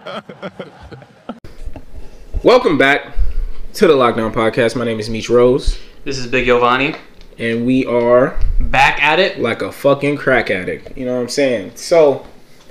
Welcome back to the Lockdown Podcast. My name is Meech Rose. This is Big Giovanni. And we are back at it like a fucking crack addict. You know what I'm saying? So,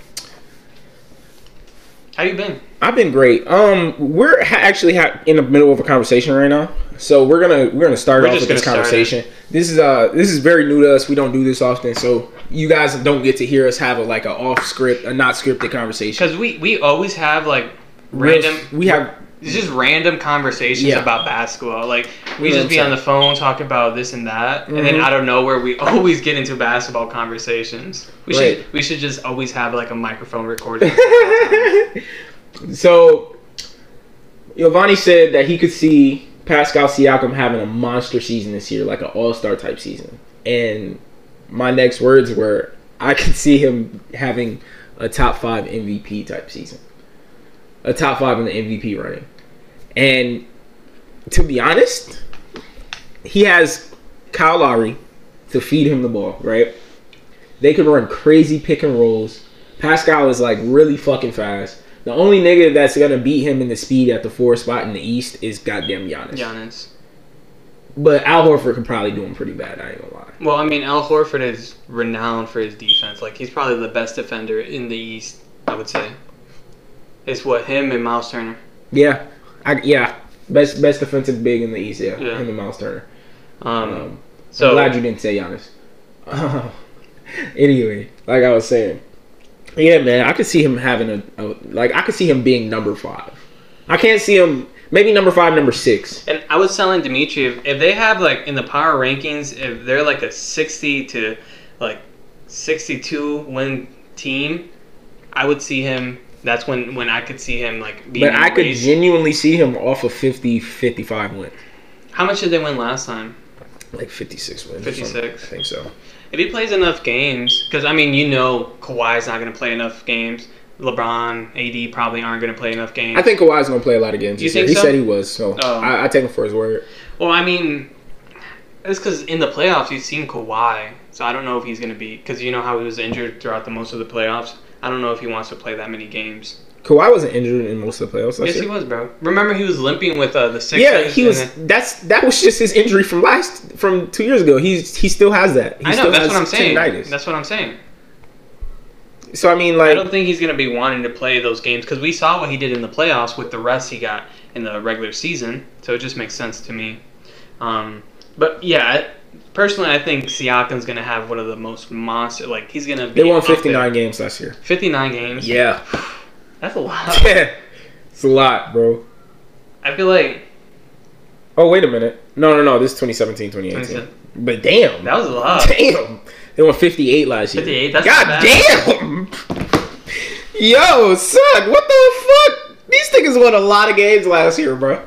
how you been? I've been great. We're actually in the middle of a conversation right now. So we're gonna start off with this conversation. This is very new to us. We don't do this often, so you guys don't get to hear us have an off script, a not scripted conversation. Because we always have random. It's just random conversations about basketball. We just be on the phone talking about this and that, and then out of nowhere we always get into basketball conversations. We should just always have a microphone recording. So, Giovanni said that he could see Pascal Siakam having a monster season this year, like an all-star type season. And my next words were, I could see him having a top 5 MVP type season. A top 5 in the MVP running. And to be honest, he has Kyle Lowry to feed him the ball, right? They could run crazy pick and rolls. Pascal is really fucking fast. The only nigga that's gonna beat him in the speed at the 4 spot in the East is goddamn Giannis. But Al Horford could probably do him pretty bad, I ain't gonna lie. Well, I mean, Al Horford is renowned for his defense. He's probably the best defender in the East, I would say. It's him and Miles Turner. Yeah. Best defensive big in the East, him and Miles Turner. So I'm glad you didn't say Giannis. Anyway, like I was saying. Yeah, man, I could see him having I could see him being number 5. I can't see him, maybe number 5, number 6. And I was telling Dimitri, if they have, in the power rankings, if they're a 60 to, 62 win team, I would see him. That's when I could see him being. But I could genuinely see him off of 50, 55 wins. How much did they win last time? 56 wins. 56. I think so. If he plays enough games, because Kawhi's not going to play enough games. LeBron, AD probably aren't going to play enough games. I think Kawhi's going to play a lot of games. You think so? He said he was, so I take him for his word. Well, I mean, it's because in the playoffs you've seen Kawhi, so I don't know if he's going to be, because you know how he was injured throughout most of the playoffs. I don't know if he wants to play that many games. Kawhi wasn't injured in most of the playoffs. Yes, he was, bro. Remember, he was limping with the Sixers. Yeah, he was. That was just his injury from 2 years ago. He still has that. I know. That's what I'm saying. That's what I'm saying. So I mean, I don't think he's gonna be wanting to play those games because we saw what he did in the playoffs with the rest he got in the regular season. So it just makes sense to me. But yeah. Personally, I think Siakam's going to have one of the most monster... he's going to be... They won 59 games last year. 59 games? Yeah. That's a lot. Yeah. It's a lot, bro. I feel like... Oh, wait a minute. No. This is 2017, 2018. But damn. That was a lot. Damn. They won 58 last year. 58? That's God not bad. damn! Yo, son, what the fuck? These niggas won a lot of games last year, bro.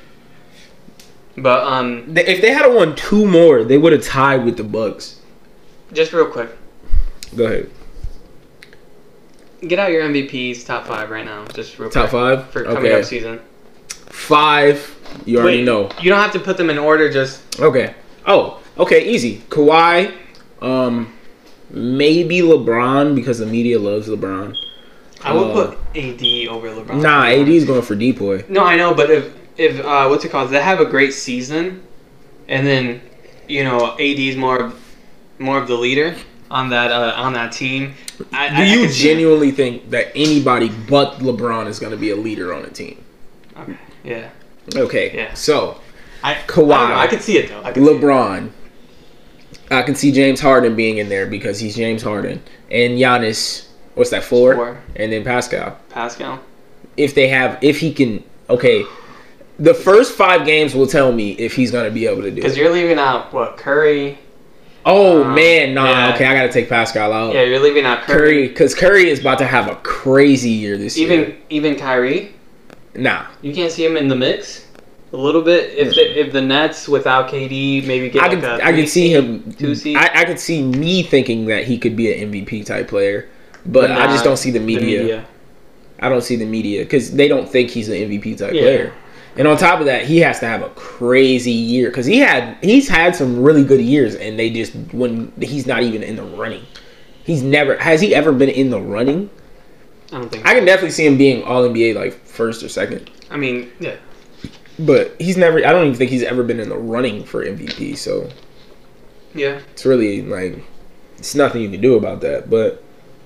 But if they had won 2 more, they would have tied with the Bucks. Just real quick. Go ahead. Get out your MVPs top 5 right now. Just real top quick. 5 for coming up season. 5. You already know. You don't have to put them in order. Just okay. Oh, okay. Easy. Kawhi. Maybe LeBron because the media loves LeBron. I would put AD over LeBron. Nah, AD's going for Depoy. No, I know, but if what's it called? They have a great season, and then AD's more of the leader on that team. Do you genuinely think that anybody but LeBron is going to be a leader on a team? Okay. Yeah. Okay. Yeah. So, Kawhi. I can see it though. LeBron. I can see James Harden being in there because he's James Harden, and Giannis. What's that? 4? And then Pascal. If he can. Okay. The first 5 games will tell me if he's going to be able to do it. Because you're leaving out, Curry? Oh, man. Nah, yeah. Okay, I got to take Pascal out. Yeah, you're leaving out Curry. Because Curry is about to have a crazy year this year. Even Kyrie? Nah. You can't see him in the mix? A little bit? If the Nets without KD maybe get I could see him... 2 seed? I could see me thinking that he could be an MVP type player. But I just don't see the media. I don't see the media because they don't think he's an MVP type player. And on top of that, he has to have a crazy year because he's had some really good years, and they just when he's not even in the running. Has he ever been in the running? I don't think. I can definitely see him being All NBA like first or second. I mean, yeah. But he's never. I don't even think he's ever been in the running for MVP. So yeah, it's really like it's nothing you can do about that. But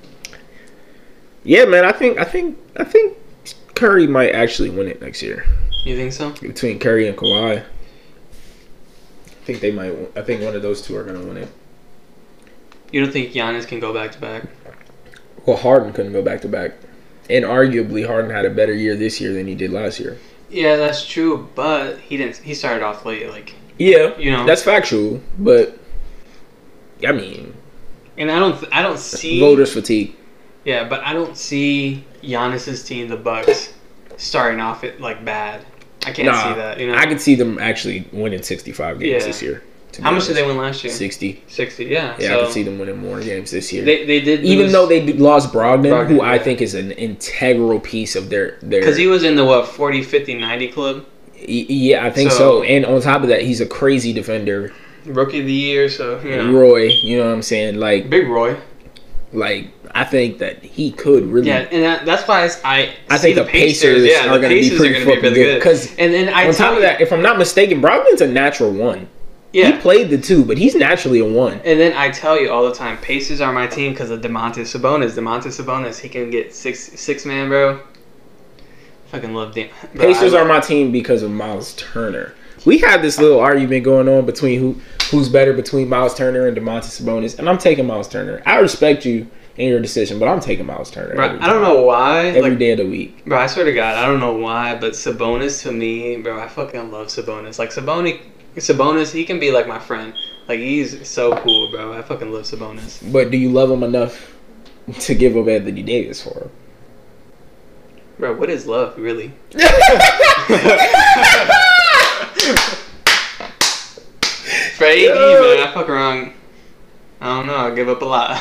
yeah, man, I think Curry might actually win it next year. You think so? Between Curry and Kawhi, I think they might. I think one of those two are gonna win it. You don't think Giannis can go back to back? Well, Harden couldn't go back to back, and arguably Harden had a better year this year than he did last year. Yeah, that's true, but he didn't. He started off late, like. Yeah, you know that's factual, but I mean, and I don't see voters fatigue. Yeah, but I don't see Giannis's team, the Bucks, starting off it like bad. I can't see that. You know, I could see them actually winning 65 games this year. How much did they win last year? 60. 60, yeah. Yeah, so I could see them winning more games this year. They did, even though they lost Brogdon, who I think is an integral piece of their. Because he was in the 40, 50, 90 club. Yeah, I think so. And on top of that, he's a crazy defender. Rookie of the year, so you know. Roy, you know what I'm saying? Like Big Roy. Like I think that he could really. Yeah, and that's why I think the Pacers are going to be pretty fucking good. Because and then on top of that, if I'm not mistaken, Brogdon's a natural one. Yeah. He played the 2, but he's naturally a 1. And then I tell you all the time, Pacers are my team because of Domantas Sabonis. He can get six man, bro. Fucking love them. Pacers are my team because of Miles Turner. We had this little argument going on between who's better between Miles Turner and Domantas Sabonis, and I'm taking Miles Turner. I respect you in your decision, but I'm taking Miles Turner. Bro, I don't know why. Every day of the week. Bro, I swear to God, I don't know why, but Sabonis to me, bro, I fucking love Sabonis. Like Sabonis, he can be like my friend. Like he's so cool, bro. I fucking love Sabonis. But do you love him enough to give up Anthony Davis for him? Bro, what is love, really? For AD, man, I fuck around. I don't know. I give up a lot.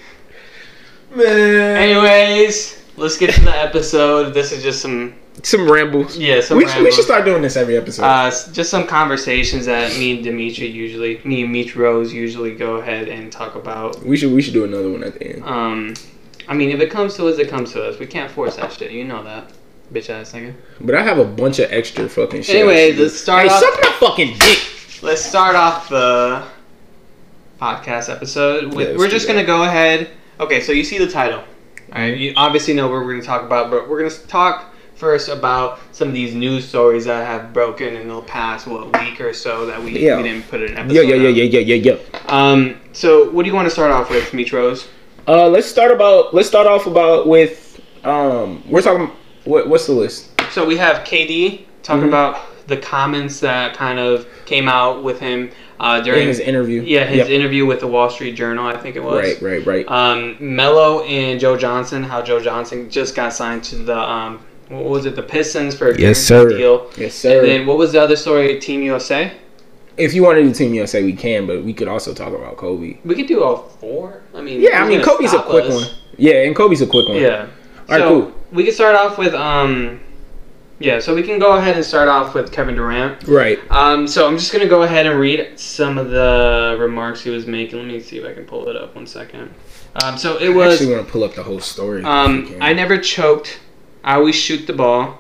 Man. Anyways, let's get to the episode. This is just some rambles. Yeah, rambles. We should start doing this every episode. Just some conversations that me and Meech Rose usually go ahead and talk about. We should do another one at the end. I mean, if it comes to us, it comes to us. We can't force that shit. You know that, bitch ass nigga. But I have a bunch of extra fucking shit. Anyway, let's start off. Suck my fucking dick. Let's start off the podcast episode. We're just gonna go ahead. Okay, so you see the title. All right, you obviously know what we're going to talk about, but we're going to talk first about some of these news stories that have broken in the past week or so that we didn't put in an episode. Yeah. So what do you want to start off with, Mitros? Let's start off with we're talking. What's the list? So we have KD talking about the comments that kind of came out with him. During his interview. Yeah, his interview with the Wall Street Journal, I think it was. Right. Melo and Joe Johnson, how Joe Johnson just got signed to the, what was it, the Pistons for a deal. Yes, sir. And then what was the other story, Team USA? If you want to do Team USA, we can, but we could also talk about Kobe. We could do all 4. Kobe's a quick one. Yeah, and Kobe's a quick one. Yeah. All right, cool. We could start off with, so we can go ahead and start off with Kevin Durant. Right. So I'm just going to go ahead and read some of the remarks he was making. Let me see if I can pull it up 1 second. So it was... I actually want to pull up the whole story. I never choked. I always shot the ball.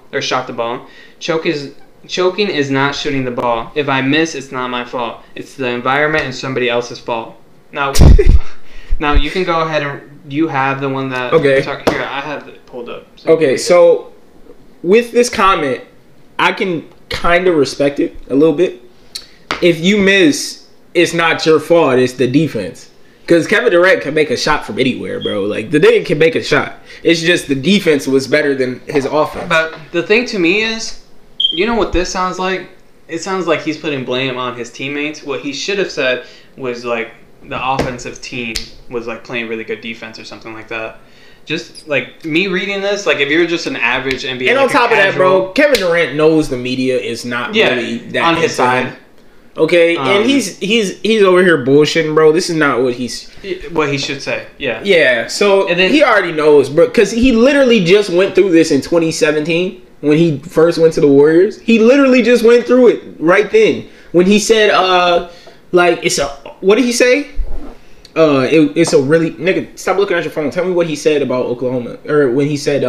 Choking is not shooting the ball. If I miss, it's not my fault. It's the environment and somebody else's fault. Now you can go ahead and... You have the one that... Okay. Here, I have it pulled up. So with this comment, I can kind of respect it a little bit. If you miss, it's not your fault. It's the defense. Because Kevin Durant can make a shot from anywhere, bro. Like, the nigga can make a shot. It's just the defense was better than his offense. But the thing to me is, you know what this sounds like? It sounds like he's putting blame on his teammates. What he should have said was, like, the offensive team was, like, playing really good defense or something like that. Just, like, me reading this, like, if you're just an average NBA... And on top of that, bro, Kevin Durant knows the media is not really that on his side. Okay, and he's over here bullshitting, bro. This is not what he should say. Yeah. Yeah, so and then, he already knows, bro, because he literally just went through this in 2017 when he first went to the Warriors. He literally just went through it right then when he said, what did he say? it's a really nigga. Stop looking at your phone. Tell me what he said about Oklahoma, or when he said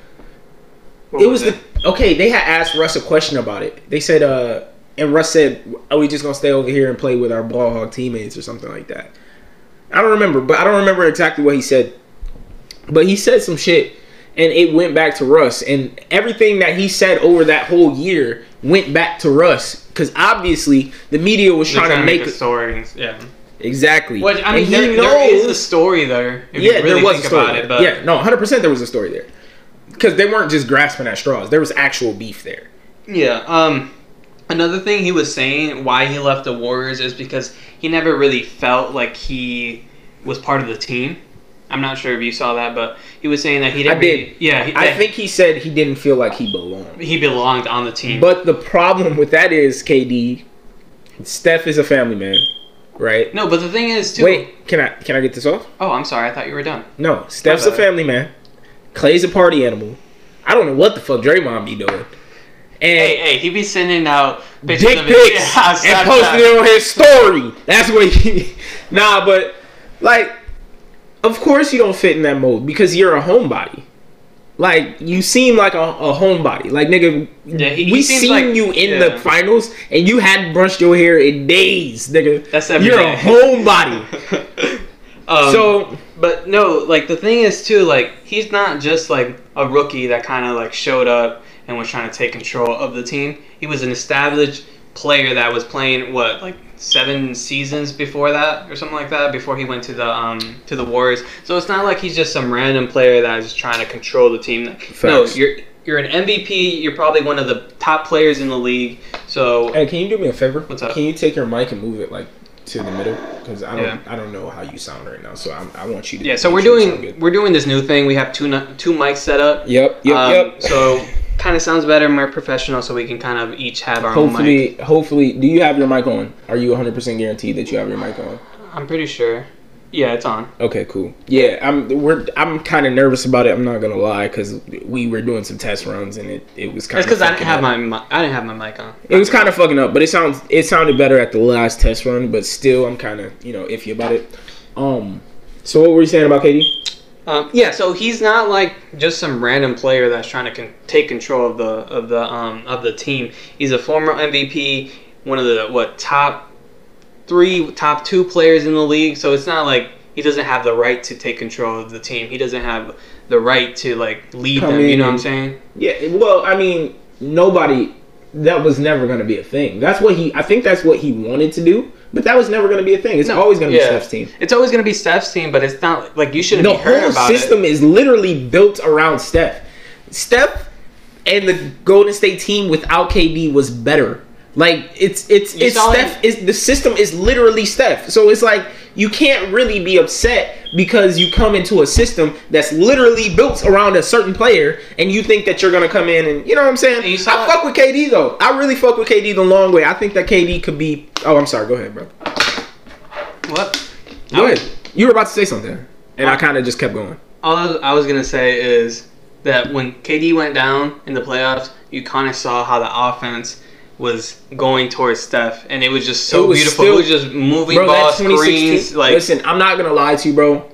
they had asked Russ a question about it. They said and Russ said, "Are we just gonna stay over here and play with our ball hog teammates or something like that?" I don't remember exactly what he said, but he said some shit, and it went back to Russ, and everything that he said over that whole year went back to Russ, because obviously the media was trying to make a story. Yeah. Exactly. Well, I mean, there is a story there. If you really there was think a story. About it, but yeah, no, 100% there was a story there. Because they weren't just grasping at straws. There was actual beef there. Yeah. Another thing he was saying why he left the Warriors is because he never really felt like he was part of the team. I'm not sure if you saw that, but he was saying that he didn't. I did. Yeah. I think he said he didn't feel like he belonged. He belonged on the team. But the problem with that is, KD, Steph is a family man. Right. No, but the thing is too. Wait, can I get this off? Oh, I'm sorry. I thought you were done. No, Steph's a family man. Clay's a party animal. I don't know what the fuck Draymond be doing. And hey, he be sending out pictures dick of pics and posting it on his story. That's what he. Nah, but like, of course you don't fit in that mold because you're a homebody. Like, you seem like a homebody. Like, nigga, we seen like, you in the finals, and you hadn't brushed your hair in days, nigga. That's every You're day. a homebody. But no, like, the thing is, too, like, he's not just, like, a rookie that kind of, like, showed up and was trying to take control of the team. He was an established player that was playing, 7 seasons before that or something like that, before he went to the Warriors. So it's not like he's just some random player that is just trying to control the team. Facts. No, you're an MVP. You're probably one of the top players in the league. So hey, can you do me a favor? What's up? Can you take your mic and move it like to the middle? Because I don't know how you sound right now. So I want you to. Yeah. So we're doing this new thing. We have two mics set up. Yep. So. Kind of sounds better, more professional, so we can kind of each have our own mic. Hopefully, do you have your mic on? Are you 100% guaranteed that you have your mic on? I'm pretty sure. Yeah, it's on. Okay, cool. Yeah, I'm kind of nervous about it. I'm not gonna lie, because we were doing some test runs and it was kind of. It's because I didn't have my mic on. It was kind of fucking up, but it sounded better at the last test run. But still, I'm kind of iffy about it. So what were you saying about KD? So he's not like just some random player that's trying to take control of the team. He's a former MVP, one of the top 2 players in the league. So it's not like he doesn't have the right to take control of the team. He doesn't have the right to like lead them. You know what I'm saying? Yeah. Well, I mean, nobody. That was never going to be a thing. I think that's what he wanted to do. But that was never going to be a thing. It's always going to be Steph's team. It's always going to be Steph's team, but it's not like you shouldn't be hurt about it. The whole system is literally built around Steph. Steph and the Golden State team without KD was better. Like it's Steph. The system is literally Steph. So it's like you can't really be upset because you come into a system that's literally built around a certain player, and you think that you're gonna come in and you know what I'm saying. I fuck with KD though. I really fuck with KD the long way. I think that KD could be. Oh, I'm sorry. Go ahead, bro. What? Go ahead. You were about to say something, and I kind of just kept going. All I was gonna say is that when KD went down in the playoffs, you kind of saw how the offense was going towards Steph, and it was just so beautiful. It was just moving ball screens. Like, listen, I'm not gonna lie to you, bro.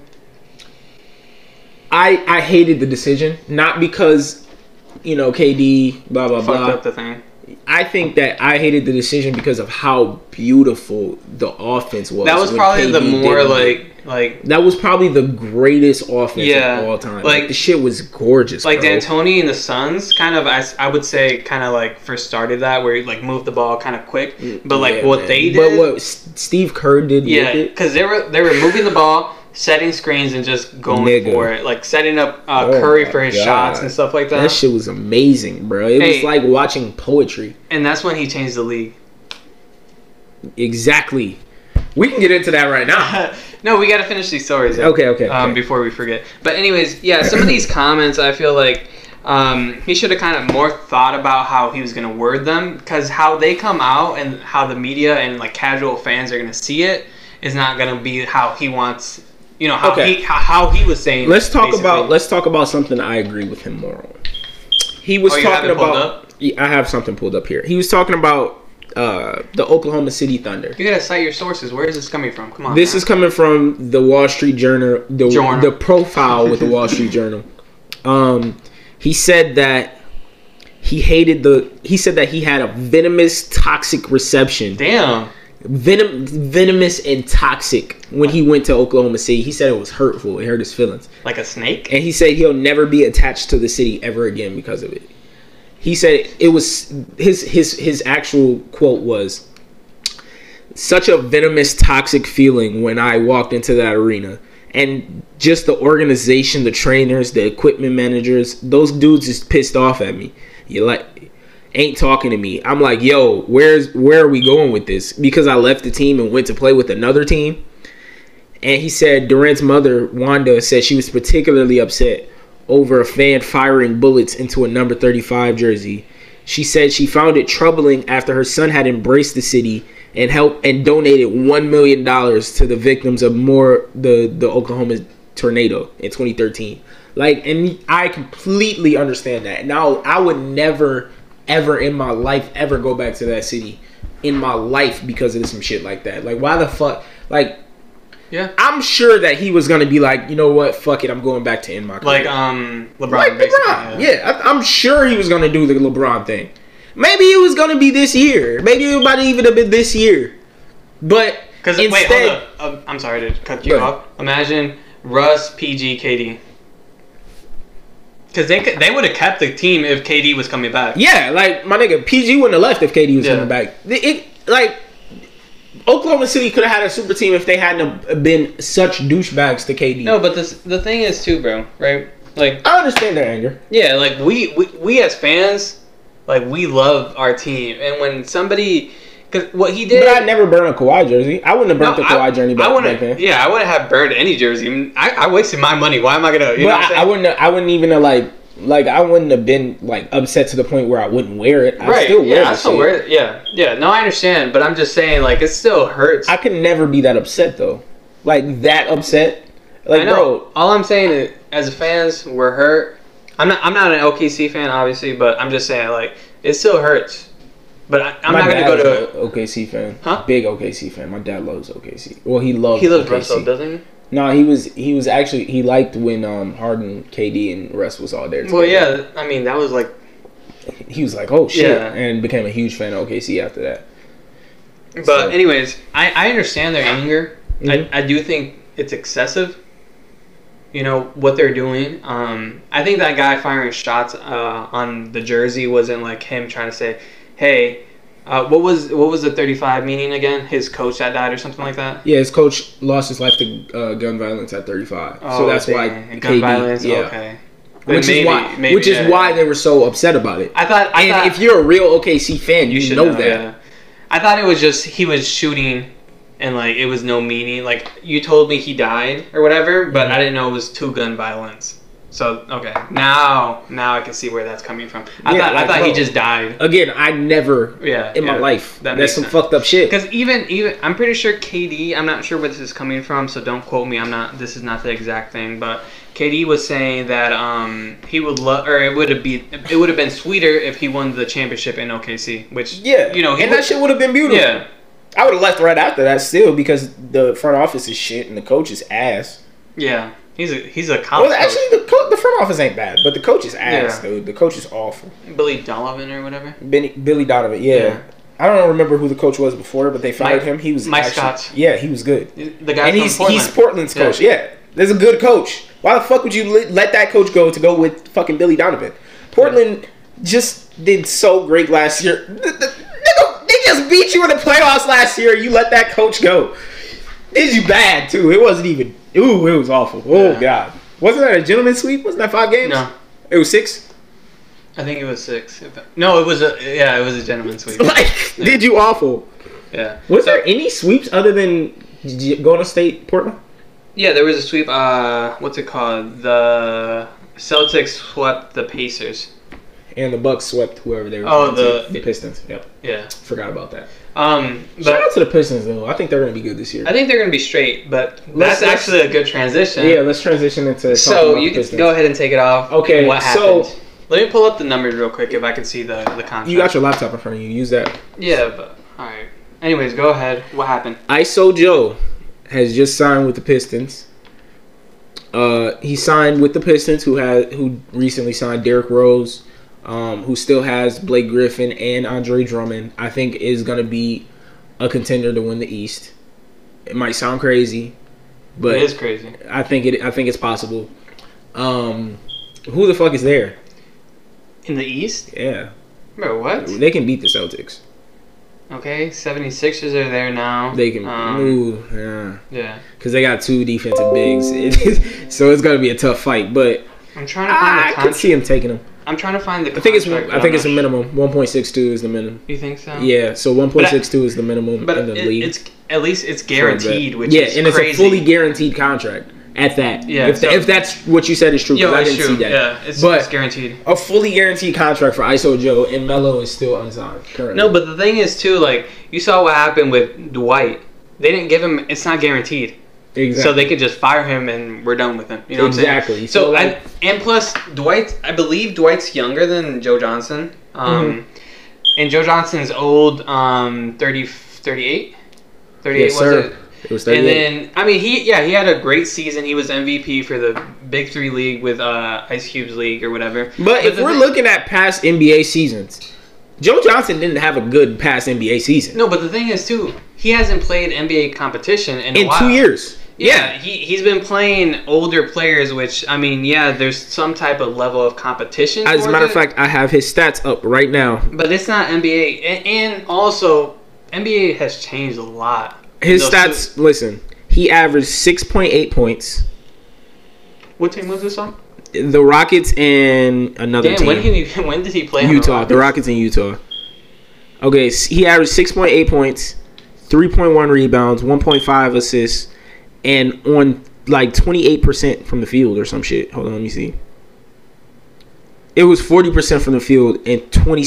I hated the decision, not because KD blah blah blah. Fucked up the thing. I think that I hated the decision because of how beautiful the offense was. That was probably KD the more like that was probably the greatest offense of all time. Like the shit was gorgeous. Like bro. D'Antoni and the Suns, kind of I would say, kind of like first started that where he like moved the ball kind of quick. But like what they did, but what Steve Kerr did, because they were moving the ball, setting screens, and just going for it, like setting up Curry for his shots and stuff like that. That shit was amazing, bro. It was like watching poetry. And that's when he changed the league. Exactly. We can get into that right now. No, we got to finish these stories. Okay. Before we forget. But anyways, yeah, some of these comments, I feel like he should have kind of more thought about how he was going to word them, because how they come out and how the media and like casual fans are going to see it is not going to be how he wants. How he was saying. Let's talk about something I agree with him more on. He was talking about. I have something pulled up here. He was talking about the Oklahoma City Thunder. You gotta cite your sources. Where is this coming from? Come on. This is coming from the Wall Street Journal. The profile with the Wall Street Journal. He said that he said that he had a venomous, toxic reception. Damn. Venomous and toxic when he went to Oklahoma City. He said it was hurtful. It hurt his feelings. Like a snake? And he said he'll never be attached to the city ever again because of it. He said it was his actual quote was, "Such a venomous, toxic feeling when I walked into that arena. And just the organization, the trainers, the equipment managers, those dudes is pissed off at me. You like ain't talking to me. I'm like, yo, where are we going with this? Because I left the team and went to play with another team." And he said Durant's mother, Wanda, said she was particularly upset over a fan firing bullets into a number 35 jersey. She said she found it troubling after her son had embraced the city and helped and donated $1 million to the victims of the Oklahoma tornado in 2013. Like, and I completely understand that. Now, I would never ever in my life ever go back to that city in my life because of some shit like that. Like, why the fuck? Like, yeah, I'm sure that he was gonna be like, you know what, fuck it, I'm going back to end my career. Like LeBron. Like LeBron, yeah. I'm sure he was gonna do the LeBron thing. Maybe it was gonna be this year. Maybe it might even have been this year. But instead, wait, hold up. I'm sorry to cut you off. Imagine Russ, PG, KD. Because they would have kept the team if KD was coming back. Yeah, like, my nigga, PG wouldn't have left if KD was coming back. Oklahoma City could have had a super team if they hadn't been such douchebags to KD. No, but the thing is too, bro, right? Like, I understand their anger. Yeah, like, we as fans, like, we love our team. And when somebody... Because what he did... But I'd never burn a Kawhi jersey. I wouldn't have burnt the Kawhi jersey back then. Yeah, I wouldn't have burned any jersey. I wasted my money. Why am I going to... You know what I'm saying? I wouldn't even have, like, I wouldn't have been, like, upset to the point where I wouldn't wear it. I still wear it. Yeah. No, I understand. But I'm just saying, like, it still hurts. I could never be that upset, though. Like, that upset. Like, I know. Bro. All I'm saying is, as fans, we're hurt. I'm not an OKC fan, obviously, but I'm just saying, like, it still hurts. But I'm not going to go to... OKC fan. Huh? Big OKC fan. My dad loves OKC. Well, he loves Russell, doesn't he? No, he was actually... He liked when Harden, KD, and Russ was all there together. Well, yeah. I mean, that was like... He was like, oh, shit. Yeah. And became a huge fan of OKC after that. But anyways, I understand their anger. Mm-hmm. I do think it's excessive. You know, what they're doing. I think that guy firing shots on the jersey wasn't like him trying to say... Hey, what was the 35 meaning again? His coach that died or something like that? Yeah, his coach lost his life to gun violence at 35. Oh, so that's why gun KD, violence. Yeah. Okay. Which is why they were so upset about it. I thought if you're a real OKC fan, you should know that. Yeah. I thought it was just he was shooting, and like it was no meaning. Like you told me he died or whatever, but I didn't know it was to gun violence. So okay, now I can see where that's coming from. I thought he just died. Again, I never in my life. That's some fucked up shit. Because even I'm pretty sure KD. I'm not sure where this is coming from, so don't quote me. This is not the exact thing, but KD was saying that he would love, or it would have been sweeter if he won the championship in OKC. Which that shit would have been beautiful. Yeah, I would have left right after that still because the front office is shit and the coach is ass. Yeah. He's a college. Well, actually, the front office ain't bad, but the coach is ass, dude. The coach is awful. Billy Donovan or whatever. Billy Donovan, yeah. I don't remember who the coach was before, but they fired him. He was Mike Scott. Yeah, he was good. The guy from Portland. He's Portland's coach. Yeah, there's a good coach. Why the fuck would you let that coach go to go with fucking Billy Donovan? Portland just did so great last year. They just beat you in the playoffs last year. You let that coach go. Did you bad too? It wasn't even. Ooh, it was awful. Oh God, wasn't that a gentleman's sweep? Wasn't that 5 games? No, it was 6. I think it was 6. No, it was a gentleman's sweep. Did you awful? Yeah. Was there any sweeps other than Golden State, Portland? Yeah, there was a sweep. What's it called? The Celtics swept the Pacers. And the Bucks swept whoever they were. Oh, the Pistons. Yep. Yeah. Forgot about that. Shout out to the Pistons though. I think they're going to be good this year. I think they're going to be straight, but that's actually a good transition. Yeah, let's transition into. So you can go ahead and take it off. Okay. What happened? So let me pull up the numbers real quick if I can see the contract. You got your laptop in front of you. Use that. Yeah, but All right. Anyways, go ahead. What happened? ISO Joe has just signed with the Pistons. He signed with the Pistons, who recently signed Derrick Rose, who still has Blake Griffin and Andre Drummond. I think is going to be a contender to win the East. It might sound crazy, but it is crazy. I think it's possible. Who the fuck is there in the East? Yeah, bro, what? They can beat the Celtics. Okay, 76ers are there now. They can yeah, because they got 2 defensive bigs, so it's gonna be a tough fight. But I'm trying to find the contract. I could see him taking them. I'm trying to find the. I think it's a minimum. 1.62 is the minimum. You think so? Yeah, so 1.62 is the minimum but in the league. It's at least it's guaranteed, which yeah, is and crazy. It's a fully guaranteed contract at that. Yeah, if that's what you said is true, because I didn't see that. Yeah, it's guaranteed. A fully guaranteed contract for ISO Joe, and Melo is still unsigned currently. No, but the thing is too, like you saw what happened with Dwight. They didn't give him. It's not guaranteed. Exactly. So they could just fire him and we're done with him. You know what I'm saying? Exactly. So and plus I believe Dwight's younger than Joe Johnson. And Joe Johnson's old, 38? 38 yes, was it? It was 38. And then I mean he had a great season. He was MVP for the Big 3 league with Ice Cube's league or whatever. But if we're looking at past NBA seasons, Joe Johnson didn't have a good past NBA season. No, but the thing is too, he hasn't played NBA competition in a while. 2 years. Yeah, he's been playing older players, which, I mean, yeah, there's some type of level of competition. As a matter of fact, I have his stats up right now. But it's not NBA. And also, NBA has changed a lot. His stats, listen, he averaged 6.8 points. What team was this on? The Rockets and another team. When did he play Utah. The Rockets in Utah. Okay, he averaged 6.8 points, 3.1 rebounds, 1.5 assists, and on like 28% from the field or some shit. Hold on, let me see. It was 40% from the field and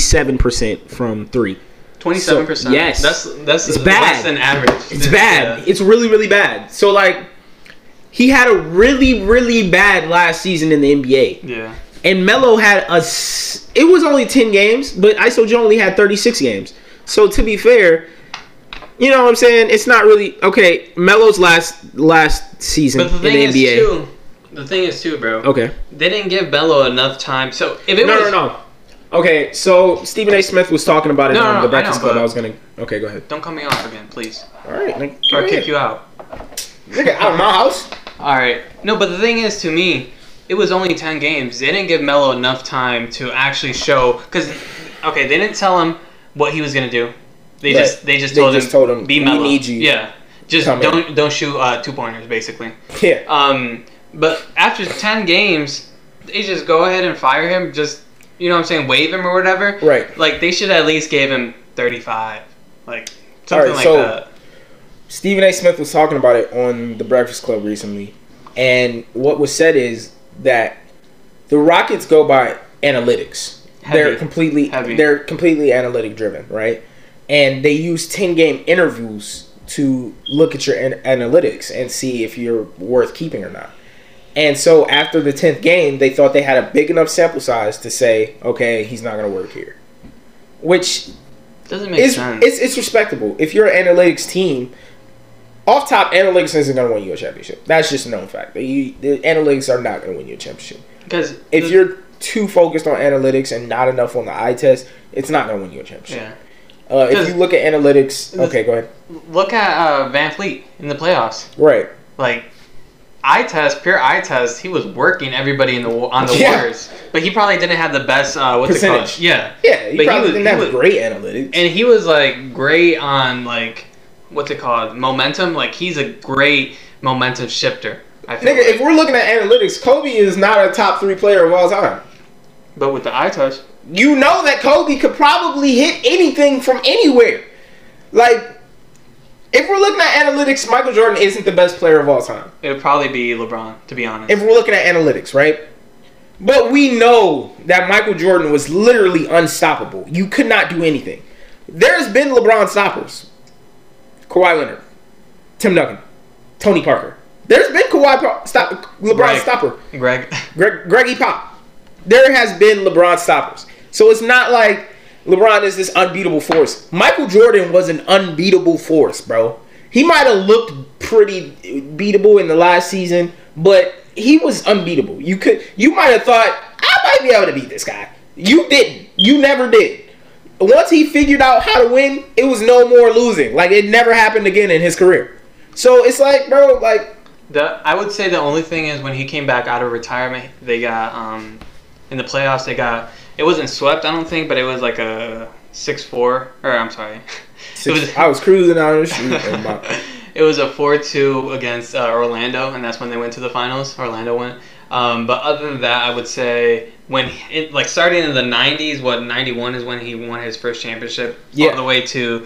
27% from 3. 27%? So, yes. That's it's bad. Less than average. It's bad. Yeah. It's really, really bad. So, like, he had a really, really bad last season in the NBA. Yeah. And Melo had it was only 10 games, but ISO Joe only had 36 games. So, to be fair, you know what I'm saying? It's not really okay. Melo's last season in the NBA. The thing is too, bro. Okay. They didn't give Melo enough time. So if it was no. Okay, so Stephen A. Smith was talking about it on the Breakfast Club. I was gonna. Okay, go ahead. Don't cut me off again, please. All right. Or kick you out. Nigga, out of my house. All right. No, but the thing is, to me, it was only 10 games. They didn't give Melo enough time to actually show. Because, okay, they didn't tell him what he was gonna do. They just told him be Melo. We need you. Yeah. Just don't shoot 2-pointers basically. Yeah. But after 10 games, they just go ahead and fire him. Just, you know what I'm saying, waive him or whatever. Right. Like they should at least give him 35. Like something like that. Stephen A. Smith was talking about it on the Breakfast Club recently, and what was said is that the Rockets go by analytics. They're completely analytic driven, right? And they use 10-game interviews to look at your analytics and see if you're worth keeping or not. And so after the 10th game, they thought they had a big enough sample size to say, okay, he's not going to work here. Which doesn't make sense. It's respectable. If you're an analytics team, off top, analytics isn't going to win you a championship. That's just a known fact. The analytics are not going to win you a championship. Because if you're too focused on analytics and not enough on the eye test, it's not going to win you a championship. Yeah. If you look at analytics, okay, go ahead. Look at Van Fleet in the playoffs. Right. Like, pure eye test, he was working everybody on the Warriors. But he probably didn't have the best, percentage. Yeah. Yeah, he probably didn't have great analytics. And he was, like, great on, like, momentum. Like, he's a great momentum shifter. If we're looking at analytics, Kobe is not a top 3 player of all time. But with the eye test. You know that Kobe could probably hit anything from anywhere. Like, if we're looking at analytics, Michael Jordan isn't the best player of all time. It would probably be LeBron, to be honest. If we're looking at analytics, right? But we know that Michael Jordan was literally unstoppable. You could not do anything. There's been LeBron stoppers. Kawhi Leonard, Tim Duncan, Tony Parker. There's been LeBron stopper. Greggy Pop. There has been LeBron stoppers. So it's not like LeBron is this unbeatable force. Michael Jordan was an unbeatable force, bro. He might have looked pretty beatable in the last season, but he was unbeatable. You might have thought, I might be able to beat this guy. You didn't. You never did. Once he figured out how to win, it was no more losing. Like, it never happened again in his career. So it's like, bro, like... I would say the only thing is when he came back out of retirement, they got, in the playoffs, it wasn't swept, I don't think, but it was like a 6-4, or I'm sorry. I was cruising out the street. It was a 4-2 against Orlando, and that's when they went to the finals. Orlando went. But other than that, I would say starting in the 90s, 91 is when he won his first championship. Yeah. All the way to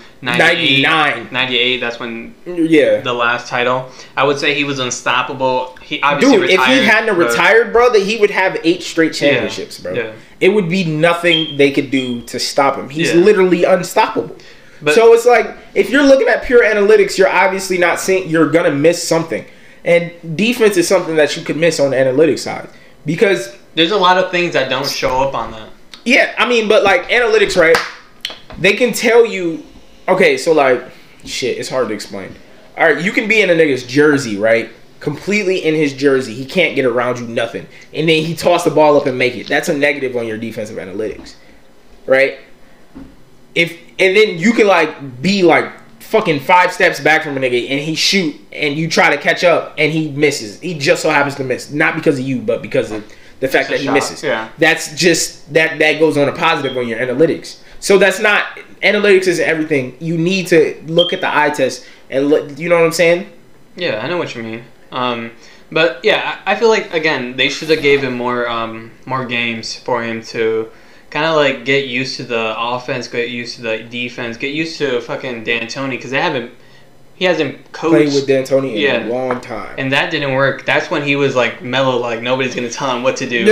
98, that's when the last title. I would say he was unstoppable. He obviously retired. If he hadn't retired, brother, he would have 8 straight championships, bro. Yeah. It would be nothing they could do to stop him. He's literally unstoppable. So it's like, if you're looking at pure analytics, you're obviously not seeing, you're going to miss something. And defense is something that you could miss on the analytics side. Because there's a lot of things that don't show up on that. Yeah, I mean, but like analytics, right? They can tell you, okay, so like, shit, it's hard to explain. All right, you can be in a nigga's jersey, right? Completely in his jersey. He can't get around you, nothing. And then he toss the ball up and make it. That's a negative on your defensive analytics, right? And then you can like be like fucking 5 steps back from a nigga and he shoot and you try to catch up and he misses. He just so happens to miss. Not because of you, but because of the fact that he misses. Yeah. That's just that goes on a positive on your analytics. So that's not, analytics isn't everything. You need to look at the eye test and look, you know what I'm saying? Yeah, I know what you mean. But yeah, I feel like again they should have gave him more games for him to kind of like get used to the offense, get used to the defense, get used to fucking D'Antoni because he hasn't coached. Played with D'Antoni in a long time, and that didn't work. That's when he was like mellow, like nobody's gonna tell him what to do.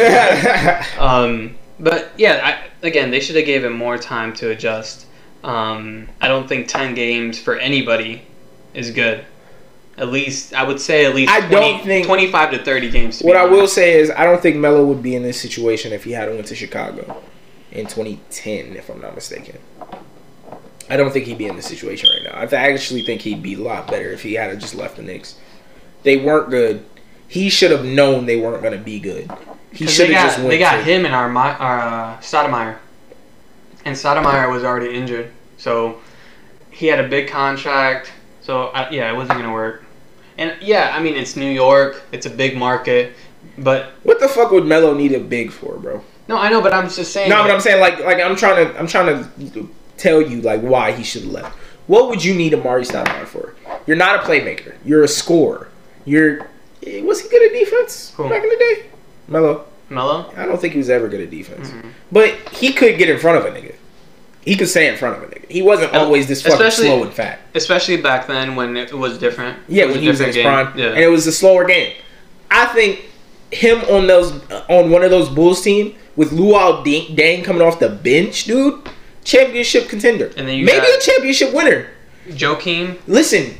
But yeah, again they should have gave him more time to adjust. I don't think 10 games for anybody is good. At least I would say 25 to 30 games. What I will say is I don't think Melo would be in this situation if he hadn't went to Chicago in 2010, if I'm not mistaken. I don't think he'd be in this situation right now. I actually think he'd be a lot better if he had just left the Knicks. They weren't good. He should have known they weren't going to be good. He should have just went. They got him and our Stoudemire, and Stoudemire was already injured, so he had a big contract. So it wasn't going to work. And yeah, I mean it's New York. It's a big market, but what the fuck would Melo need a big for, bro? No, I know, but I'm just saying. No, but I'm saying like I'm trying to tell you like why he should have left. What would you need Amari Stoudemire for? You're not a playmaker. You're a scorer. Was he good at defense back in the day? Melo. I don't think he was ever good at defense, but he could get in front of a nigga. He could stay in front of a nigga. He wasn't always this fucking slow and fat. Especially back then when it was different. Yeah, when he was in his prime. Yeah. And it was a slower game. I think him on one of those Bulls team with Luol Deng coming off the bench, dude, championship contender. And then maybe a championship winner. Joakim. Listen.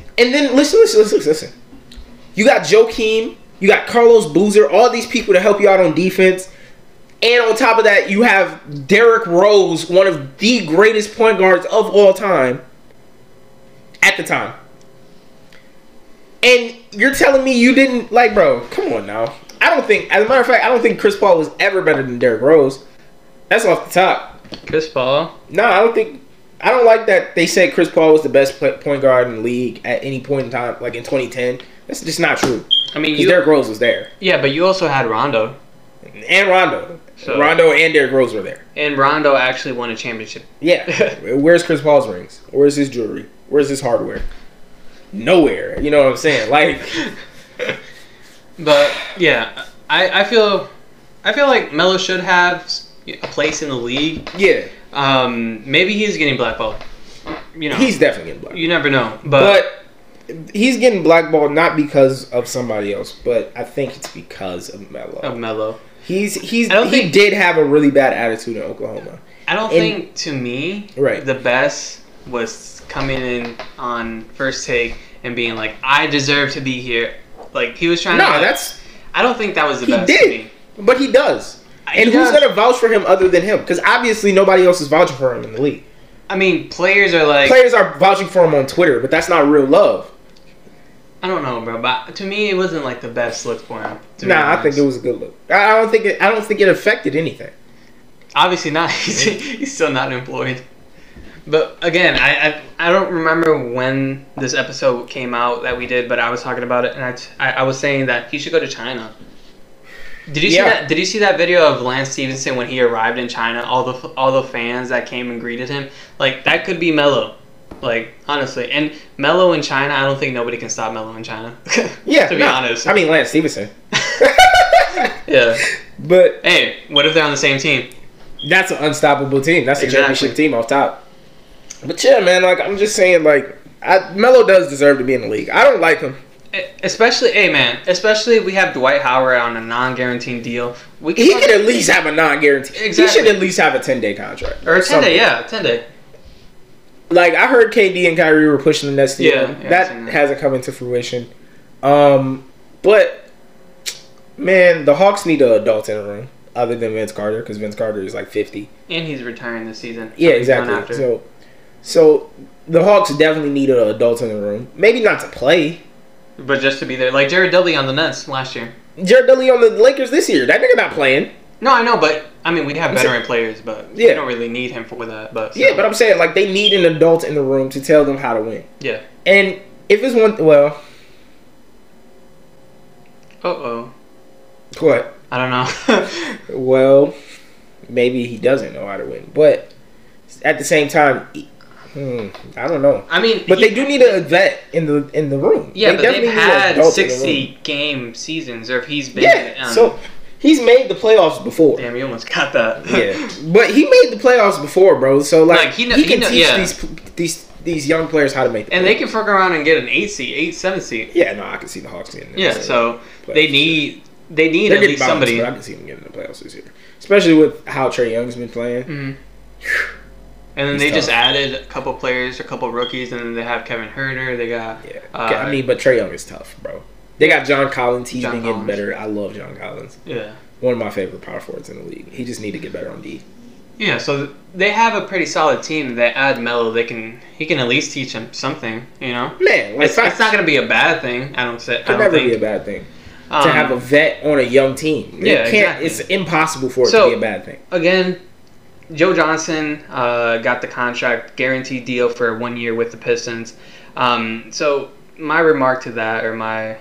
You got Joakim. You got Carlos Boozer. All these people to help you out on defense. And on top of that, you have Derrick Rose, one of the greatest point guards of all time at the time. And you're telling me you didn't, like, bro, come on now. As a matter of fact, I don't think Chris Paul was ever better than Derrick Rose. That's off the top. Chris Paul? No, I don't like that they said Chris Paul was the best point guard in the league at any point in time, like in 2010. That's just not true. I mean, Derrick Rose was there. Yeah, but you also had Rondo. And Rondo. So, Rondo and Derrick Rose were there. And Rondo actually won a championship. Yeah. Where's Chris Paul's rings? Where's his jewelry? Where's his hardware? Nowhere. You know what I'm saying? Like. But yeah, I feel like Melo should have a place in the league. Yeah. Maybe he's getting blackballed. You know. He's definitely getting blackballed. You never know. But he's getting blackballed not because of somebody else, but I think it's because of Melo. He did have a really bad attitude in Oklahoma. I don't think, to me, the best was coming in on First Take and being like, I deserve to be here. Like, he was trying to... No, that's... I don't think that was the best to me. But he does. And who's going to vouch for him other than him? Because obviously nobody else is vouching for him in the league. I mean, players are vouching for him on Twitter, but that's not real love. I don't know, bro. But to me, it wasn't like the best look for him. I think it was a good look. I don't think it affected anything. Obviously not. He's still not employed. But again, I don't remember when this episode came out that we did, but I was talking about it, and I was saying that he should go to China. Did you see that? Did you see that video of Lance Stevenson when he arrived in China? All the fans that came and greeted him. Like, that could be Melo. Like, honestly. And Melo in China, I don't think nobody can stop Melo in China. Yeah, to be honest. I mean, Lance Stevenson. Yeah. But hey, what if they're on the same team? That's an unstoppable team. That's a championship team off top. But yeah, man, like, I'm just saying, like, Melo does deserve to be in the league. I don't like him. Especially we have Dwight Howard on a non-guaranteed deal. He could at least have a non-guaranteed. Exactly. He should at least have a 10-day contract. Or a 10-day, yeah, 10-day. Like, I heard KD and Kyrie were pushing the Nets deal. Yeah, that hasn't come into fruition. But, man, the Hawks need an adult in the room other than Vince Carter, because Vince Carter is like 50. And he's retiring this season. Yeah, exactly. So the Hawks definitely need an adult in the room. Maybe not to play, but just to be there. Like Jared Dudley on the Nets last year. Jared Dudley on the Lakers this year. That nigga not playing. No, I know, but I mean, we have veteran players, but we don't really need him for that. But yeah, but I'm saying, like, they need an adult in the room to tell them how to win. Yeah. And if it's what? I don't know. Well, maybe he doesn't know how to win, but at the same time, I don't know. I mean, but they do need a vet in the room. Yeah, but they've had 60-game seasons, or if he's been. Yeah, so he's made the playoffs before. Damn, you almost got that. Yeah, but he made the playoffs before, bro. So like he can teach these young players how to make. And they can fuck around and get an 8 seed, 7 seed. Yeah, no, I can see the Hawks getting. Yeah, so they need at least somebody. But I can see them getting the playoffs this year, especially with how Trae Young's been playing. Mm-hmm. And then they just added a couple players, a couple rookies, and then they have Kevin Huerter. They got but Trae Young is tough, bro. They got John Collins. He's been getting better. I love John Collins. Yeah, one of my favorite power forwards in the league. He just need to get better on D. Yeah, so they have a pretty solid team. They add Melo. He can at least teach him something. You know, man, it's not going to be a bad thing. I don't think it could never be a bad thing to have a vet on a young team. Exactly. It's impossible for it to be a bad thing. Again, Joe Johnson got the contract, guaranteed deal for 1 year with the Pistons. So my remark to that, or my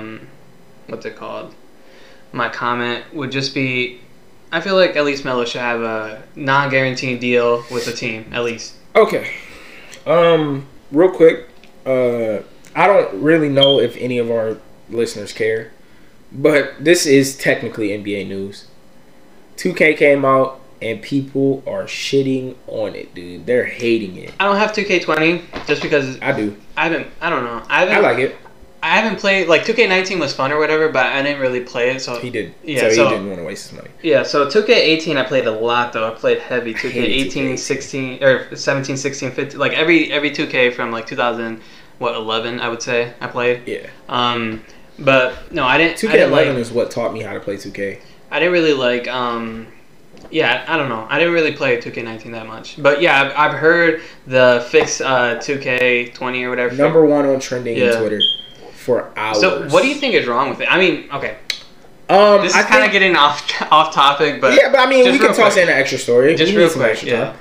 my comment would just be, I feel like at least Melo should have a non-guaranteed deal with the team, at least. Okay. Real quick, I don't really know if any of our listeners care, but this is technically NBA news. 2K came out. And people are shitting on it, dude. They're hating it. I don't have 2K20 just because I do. I don't know. I like it. I haven't played, like, 2K19 was fun or whatever, but I didn't really play it. So he did. Yeah, so he didn't want to waste his money. Yeah, so 2K18 I played a lot though. I played heavy 2K18, 16 or 17, 16, 15, like every 2K from like 2011 I would say I played. Yeah. But no, I didn't. 2K11 is what taught me how to play 2K. I didn't really like yeah, I don't know. I didn't really play 2K19 that much. But yeah, I've heard the fix 2K20 or whatever. Number one on trending on Twitter for hours. So what do you think is wrong with it? I mean, okay. This is kind of getting off topic, but yeah, but I mean, we can toss in an extra story. Just real quick, yeah.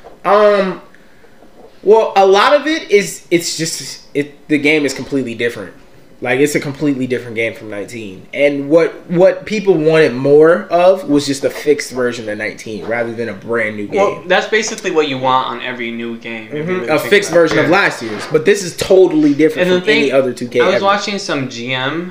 Well, a lot of it is the game is completely different. Like, it's a completely different game from 19. And what people wanted more of was just a fixed version of 19 rather than a brand new game. Well, that's basically what you want on every new game. Mm-hmm. A fixed version of last year's. But this is totally different from any other 2K. I was watching some GM.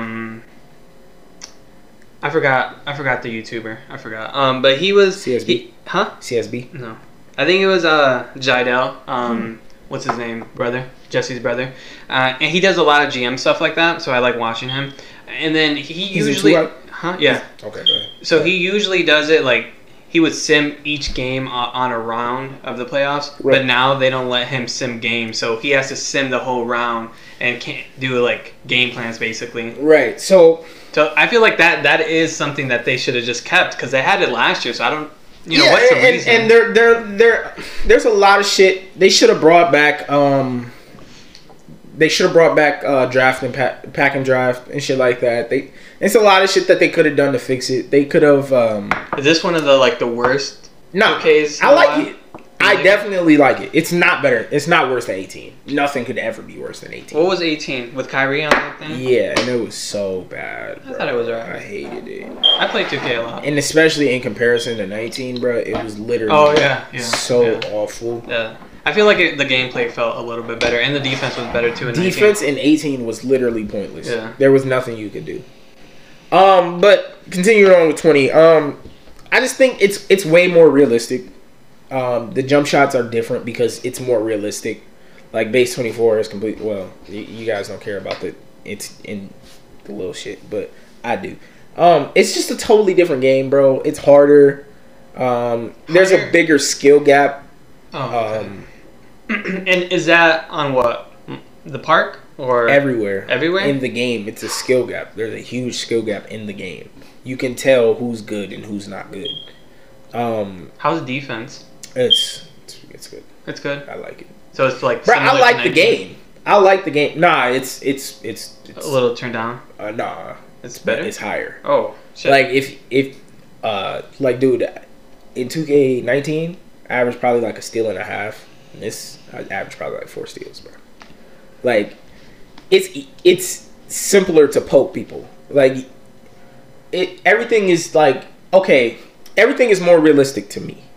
I forgot the YouTuber. I forgot. But he was... CSB? CSB? No. I think it was Jidel. What's his name? Jesse's brother. And he does a lot of GM stuff like that, so I like watching him. And then he's usually... Yeah. Yeah. Okay, go ahead. So he usually does it like... he would sim each game on a round of the playoffs, right. But now they don't let him sim games, so he has to sim the whole round and can't do like game plans basically. Right. So I feel like that is something that they should have just kept because they had it last year. So I don't, what's the reason? And there's a lot of shit they should have brought back. They should have brought back draft and pack and draft and shit like that. It's a lot of shit that they could have done to fix it. They could have. Is this one of the worst? No, 2Ks I like it. I definitely like it. It's not better. It's not worse than 18. Nothing could ever be worse than 18. What was 18 with Kyrie on that thing? Yeah, and it was so bad. Bro. I thought it was alright. I hated it. I played 2K a lot, and especially in comparison to 19, bro, it was literally awful. Yeah. I feel like the gameplay felt a little bit better, and the defense was better too. Defense in 18 was literally pointless. Yeah. There was nothing you could do. But continuing on with 20, I just think it's way more realistic. The jump shots are different because it's more realistic. Like base 24 is complete. Well, you guys don't care about it's in the little shit, but I do. It's just a totally different game, bro. It's harder. There's a bigger skill gap. Oh, okay. And is that on what? The park or everywhere? Everywhere in the game, it's a skill gap. There's a huge skill gap in the game. You can tell who's good and who's not good. How's defense? It's good. It's good. I like it. So it's like. Bro, I like the game. I like the game. Nah, it's a little turned down. Nah, it's better. It's higher. Oh, shit. Like if like dude, in 2K19, I average probably like a steal and a half. And this I average probably like 4 steals, bro. Like it's simpler to poke people. Like everything is like okay. Everything is more realistic to me.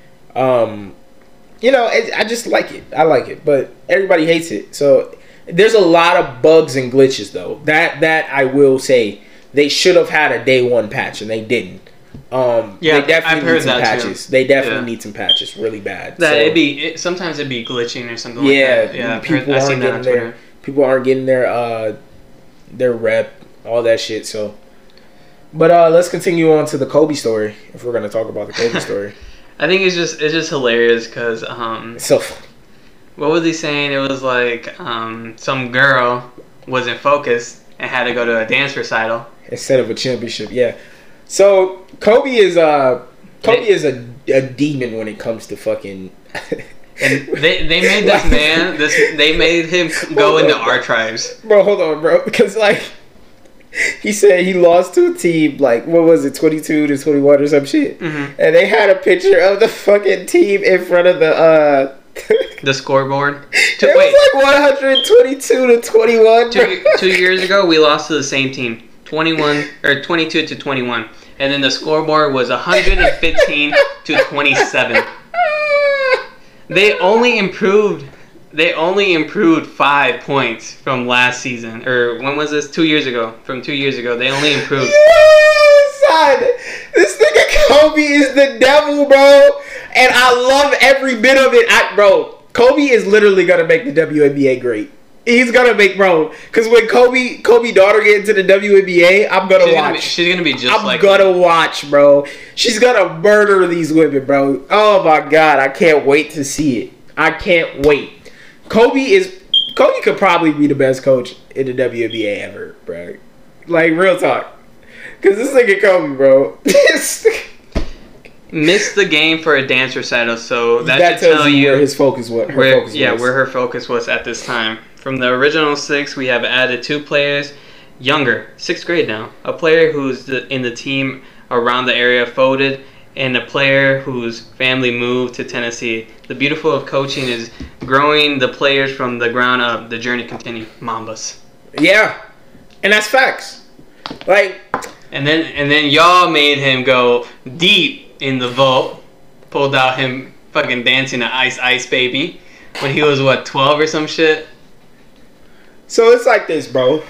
I just like it. I like it, but everybody hates it. So there's a lot of bugs and glitches, though. That I will say they should have had a day one patch, and they didn't. They definitely need some patches. Too. They definitely need some patches, really bad. Sometimes it'd be glitching or something. Like that. Yeah, people aren't getting their rep, all that shit. So. But let's continue on to the Kobe story if we're gonna talk about the Kobe story. I think it's just hilarious because so what was he saying? It was like some girl wasn't focused and had to go to a dance recital instead of a championship. Yeah. So Kobe is a demon when it comes to fucking. And they made this man they made him go into our tribes. Bro, hold on, bro, because like. He said he lost to a team, like, what was it, 22-21 or some shit? Mm-hmm. And they had a picture of the fucking team in front of the scoreboard. It was like 122-21. 2 years ago, we lost to the same team, 22-21. And then the scoreboard was 115-27. They only improved 5 points from last season. Or when was this? 2 years ago. From 2 years ago. They only improved. Son, this nigga Kobe is the devil, bro. And I love every bit of it. Bro, Kobe is literally going to make the WNBA great. He's going to make, bro. Because when Kobe daughter get into the WNBA, I'm going to watch. She's going to be just like I'm going to watch, bro. She's going to murder these women, bro. Oh, my God. I can't wait to see it. I can't wait. Kobe could probably be the best coach in the WNBA ever, bro. Like, real talk. Because this nigga Kobe, bro. Missed the game for a dance recital, so that should tell you where his focus was. Where her focus was at this time. From the original 6, we have added 2 players younger, 6th grade now. A player who's in the team around the area folded, and a player whose family moved to Tennessee. The beautiful of coaching is growing the players from the ground up. The journey continues. Mambas. Yeah, and that's facts. Like, and then y'all made him go deep in the vault. Pulled out him fucking dancing to Ice Ice Baby when he was 12 or some shit. So it's like this, bro.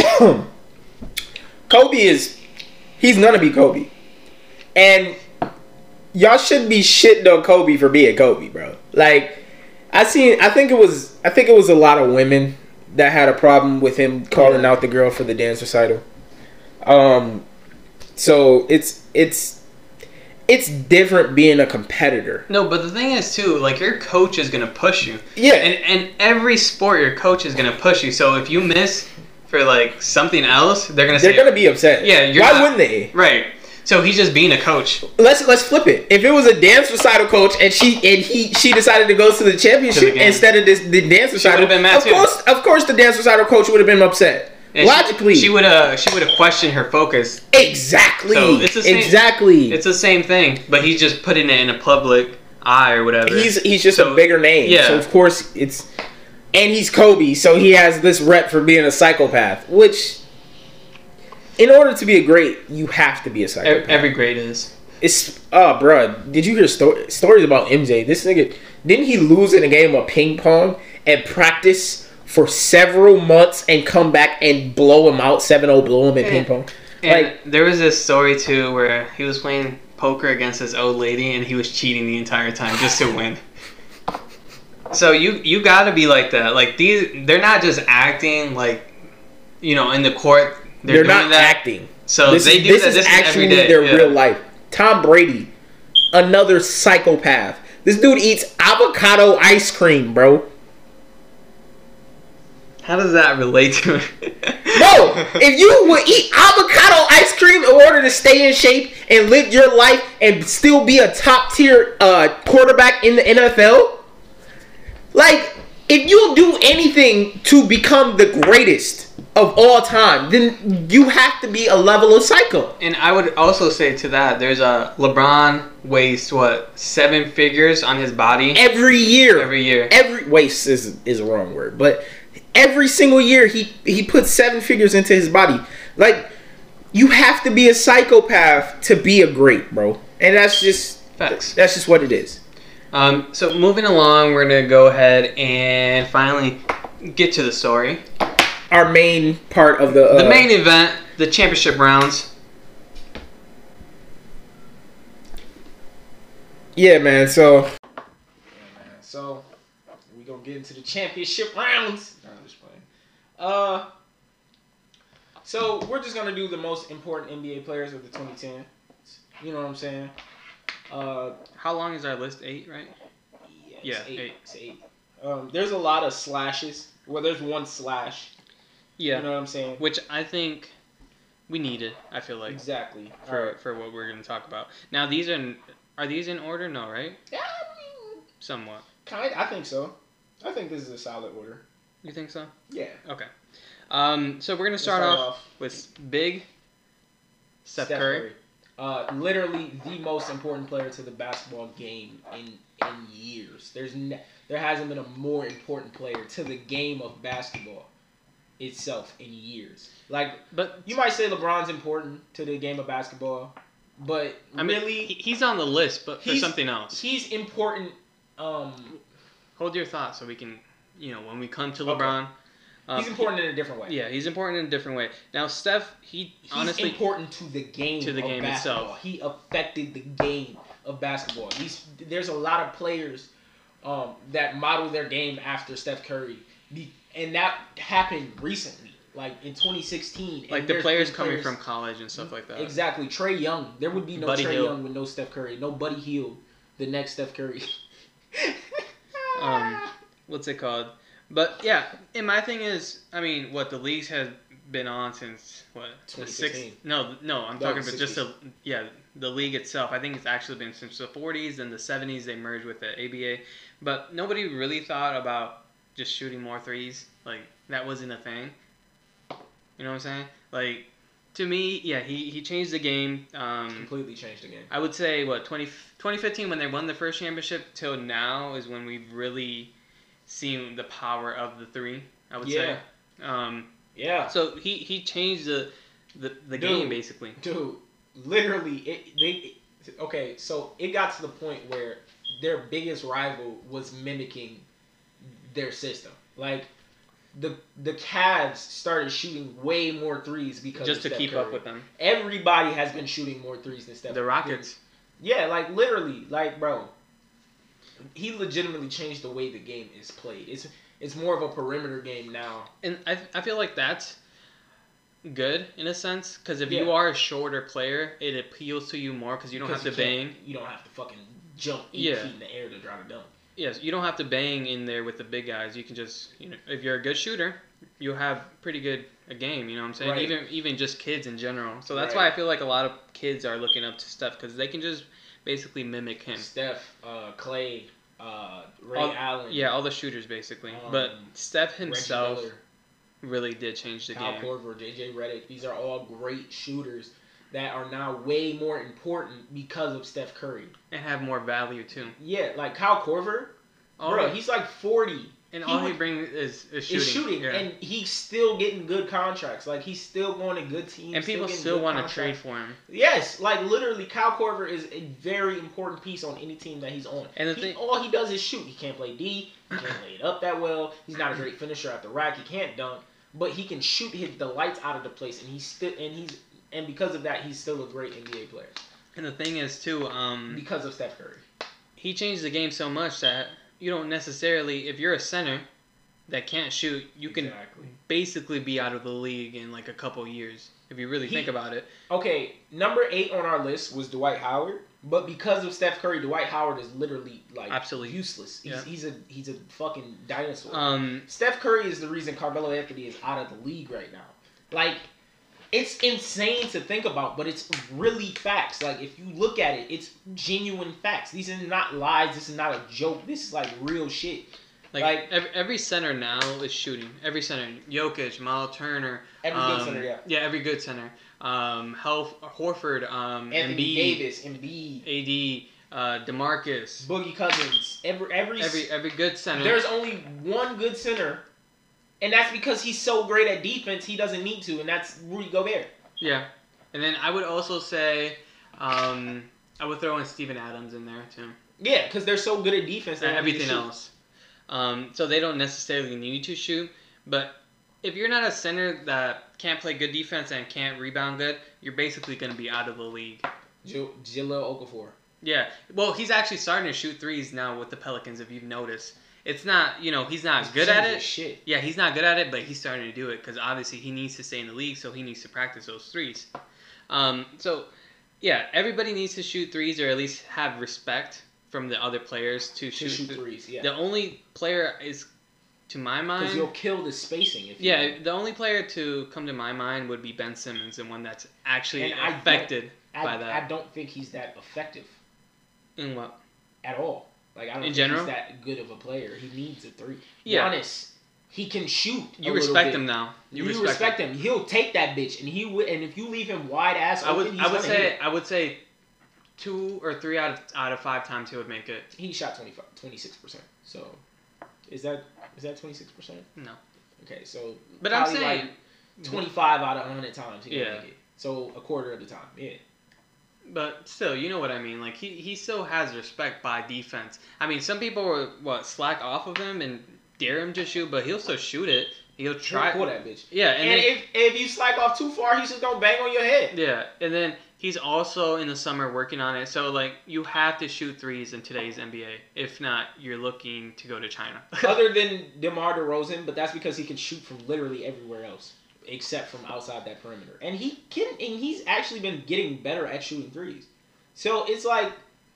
He's gonna be Kobe, and y'all shouldn't be shitting on Kobe for being Kobe, bro. Like, I think it was a lot of women that had a problem with him calling out the girl for the dance recital. So it's it's different being a competitor. No, but the thing is too, like your coach is gonna push you. Yeah. And every sport, your coach is gonna push you. So if you miss for like something else, they're gonna be upset. Yeah. Why wouldn't they? Right. So he's just being a coach. Let's flip it. If it was a dance recital coach and she decided to go to the championship instead of the dance recital, of course the dance recital coach would have been upset. And logically, she would have questioned her focus. Exactly. So it's the same, it's the same thing, but he's just putting it in a public eye or whatever. He's just a bigger name. Yeah. So of course and he's Kobe, so he has this rep for being a psychopath, which, in order to be a great, you have to be a psychopath. Every great is. Bruh, did you hear stories about MJ? This nigga, didn't he lose in a game of ping pong and practice for several months and come back and blow him out, 7-0, blow him in ping pong? And there was this story too where he was playing poker against this old lady and he was cheating the entire time just to win. So you gotta be like that. Like they're not just acting like, in the court. They're not acting. So this is actually every day. Their real life. Tom Brady, another psychopath. This dude eats avocado ice cream, bro. How does that relate to it? Bro, if you would eat avocado ice cream in order to stay in shape and live your life and still be a top tier quarterback in the NFL, like, if you'll do anything to become the greatest of all time, then you have to be a level of psycho. And I would also say to that, there's a LeBron wastes 7 figures on his body every year. Waste is a wrong word, but every single year he puts 7 figures into his body. Like, you have to be a psychopath to be a great, bro. And that's just facts. That's just what it is. So moving along, we're gonna go ahead and finally get to the story. Our main part of the main event, the championship rounds. Yeah, man. So we gonna get into the championship rounds. No, I'm just playing. So we're just gonna do the most important NBA players of the 2010s. You know what I'm saying? How long is our list? 8, right? Yeah, 8. It's 8. There's a lot of slashes. Well, there's one slash. Yeah. You know what I'm saying? Which I think we needed, I feel like. Exactly. For what we're going to talk about. Now, are these in order? No, right? Yeah, I mean, somewhat. I think so. I think this is a solid order. You think so? Yeah. Okay. So we're going to start off with big Steph Curry. Literally the most important player to the basketball game in years. There hasn't been a more important player to the game of basketball itself in years. But you might say LeBron's important to the game of basketball, but he's on the list, but for something else. He's important. Hold your thoughts so we can, when we come to LeBron. He's important in a different way. Yeah, he's important in a different way. Now, Steph, he's honestly important to the game itself. He affected the game of basketball. There's a lot of players that model their game after Steph Curry, and that happened recently, like in 2016. Like the players coming from college and stuff like that. Exactly. Trae Young. There would be no Trae Young with no Steph Curry. No Buddy Hield, the next Steph Curry. What's it called? But yeah, and my thing is, the leagues have been on since the 6th? No, I'm talking about just the league itself. I think it's actually been since the 40s and the 70s. They merged with the ABA, but nobody really thought about just shooting more threes. Like that wasn't a thing. You know what I'm saying? Like to me, yeah, he changed the game. Completely changed the game. I would say 2015 when they won the first championship till now is when we've really seen the power of the three, I would say. Yeah. So he changed the game basically. Dude, literally, so it got to the point where their biggest rival was mimicking their system. Like the Cavs started shooting way more threes because just to keep up with them. Everybody has been shooting more threes than Steph. The Rockets. Yeah, like literally, like bro. He legitimately changed the way the game is played. It's more of a perimeter game now. And I feel like that's good in a sense, because if you are a shorter player, it appeals to you more because you don't have to bang. You don't have to fucking jump 8 feet in the air to try to dunk. Yes, you don't have to bang in there with the big guys. You can just, if you're a good shooter, you'll have pretty good a game. You know what I'm saying? Right. Even just kids in general. So that's why I feel like a lot of kids are looking up to Steph because they can just basically mimic him. Steph, Clay, Ray Allen. Yeah, all the shooters basically. But Steph himself really did change the game. Kyle Korver, JJ Redick. These are all great shooters that are now way more important because of Steph Curry. And have more value, too. Yeah, like Kyle Korver, bro, he's like 40. And all he brings is shooting. Yeah. And he's still getting good contracts. Like, he's still going to good teams. And people still want to trade for him. Yes, like, literally, Kyle Korver is a very important piece on any team that he's on. And all he does is shoot. He can't play D. He can't lay it up that well. He's not a great finisher at the rack. He can't dunk. But he can shoot the lights out of the place. And because of that, he's still a great NBA player. And the thing is, too... because of Steph Curry. He changed the game so much that you don't necessarily... If you're a center that can't shoot, you can basically be out of the league in like a couple years, if you really think about it. Okay, number 8 on our list was Dwight Howard. But because of Steph Curry, Dwight Howard is literally like absolutely useless. He's a fucking dinosaur. Steph Curry is the reason Carmelo Anthony is out of the league right now. Like... It's insane to think about, but it's really facts. Like, if you look at it, it's genuine facts. These are not lies. This is not a joke. This is, like, real shit. Like every center now is shooting. Every center. Jokic, Miles Turner. Every good center, yeah. Yeah, every good center. Horford, Anthony Davis, Embiid. AD, DeMarcus. Boogie Cousins. Every good center. There's only one good center. And that's because he's so great at defense, he doesn't need to, and that's Rudy Gobert. Yeah. And then I would also say, I would throw in Steven Adams in there, too. Yeah, because they're so good at defense. And everything else. So they don't necessarily need to shoot. But if you're not a center that can't play good defense and can't rebound good, you're basically going to be out of the league. Jahlil Okafor. Yeah. Well, he's actually starting to shoot threes now with the Pelicans, if you've noticed. It's not, he's not good at it. Shit. Yeah, he's not good at it, but he's starting to do it because obviously he needs to stay in the league, so he needs to practice those threes. So, yeah, everybody needs to shoot threes or at least have respect from the other players to shoot threes. Yeah. The only player is, to my mind, because you'll kill the spacing. The only player to come to my mind would be Ben Simmons, and one that's actually affected by that. I don't think he's that effective. In what? At all. Like, I don't think he's that good of a player. He needs a three. Yeah. Giannis, he can shoot. You respect him now. You respect him. He'll take that bitch, and and if you leave him wide ass open, I would say 2 or 3 out of 5 times he would make it. He shot 26%. So, is that 26%? No. Okay, so but I'm saying like 25 out of 100 times he can make it. So a quarter of the time, yeah. But still, you know what I mean. Like he still has respect by defense. I mean, some people will slack off of him and dare him to shoot, but he'll still shoot it. He'll try. He'll pull that bitch. Yeah, and if you slack off too far, he's just gonna bang on your head. Yeah, and then he's also in the summer working on it. So like you have to shoot threes in today's NBA. If not, you're looking to go to China. Other than DeMar DeRozan, but that's because he can shoot from literally everywhere else. Except from outside that perimeter. And he's actually been getting better at shooting threes. So it's like,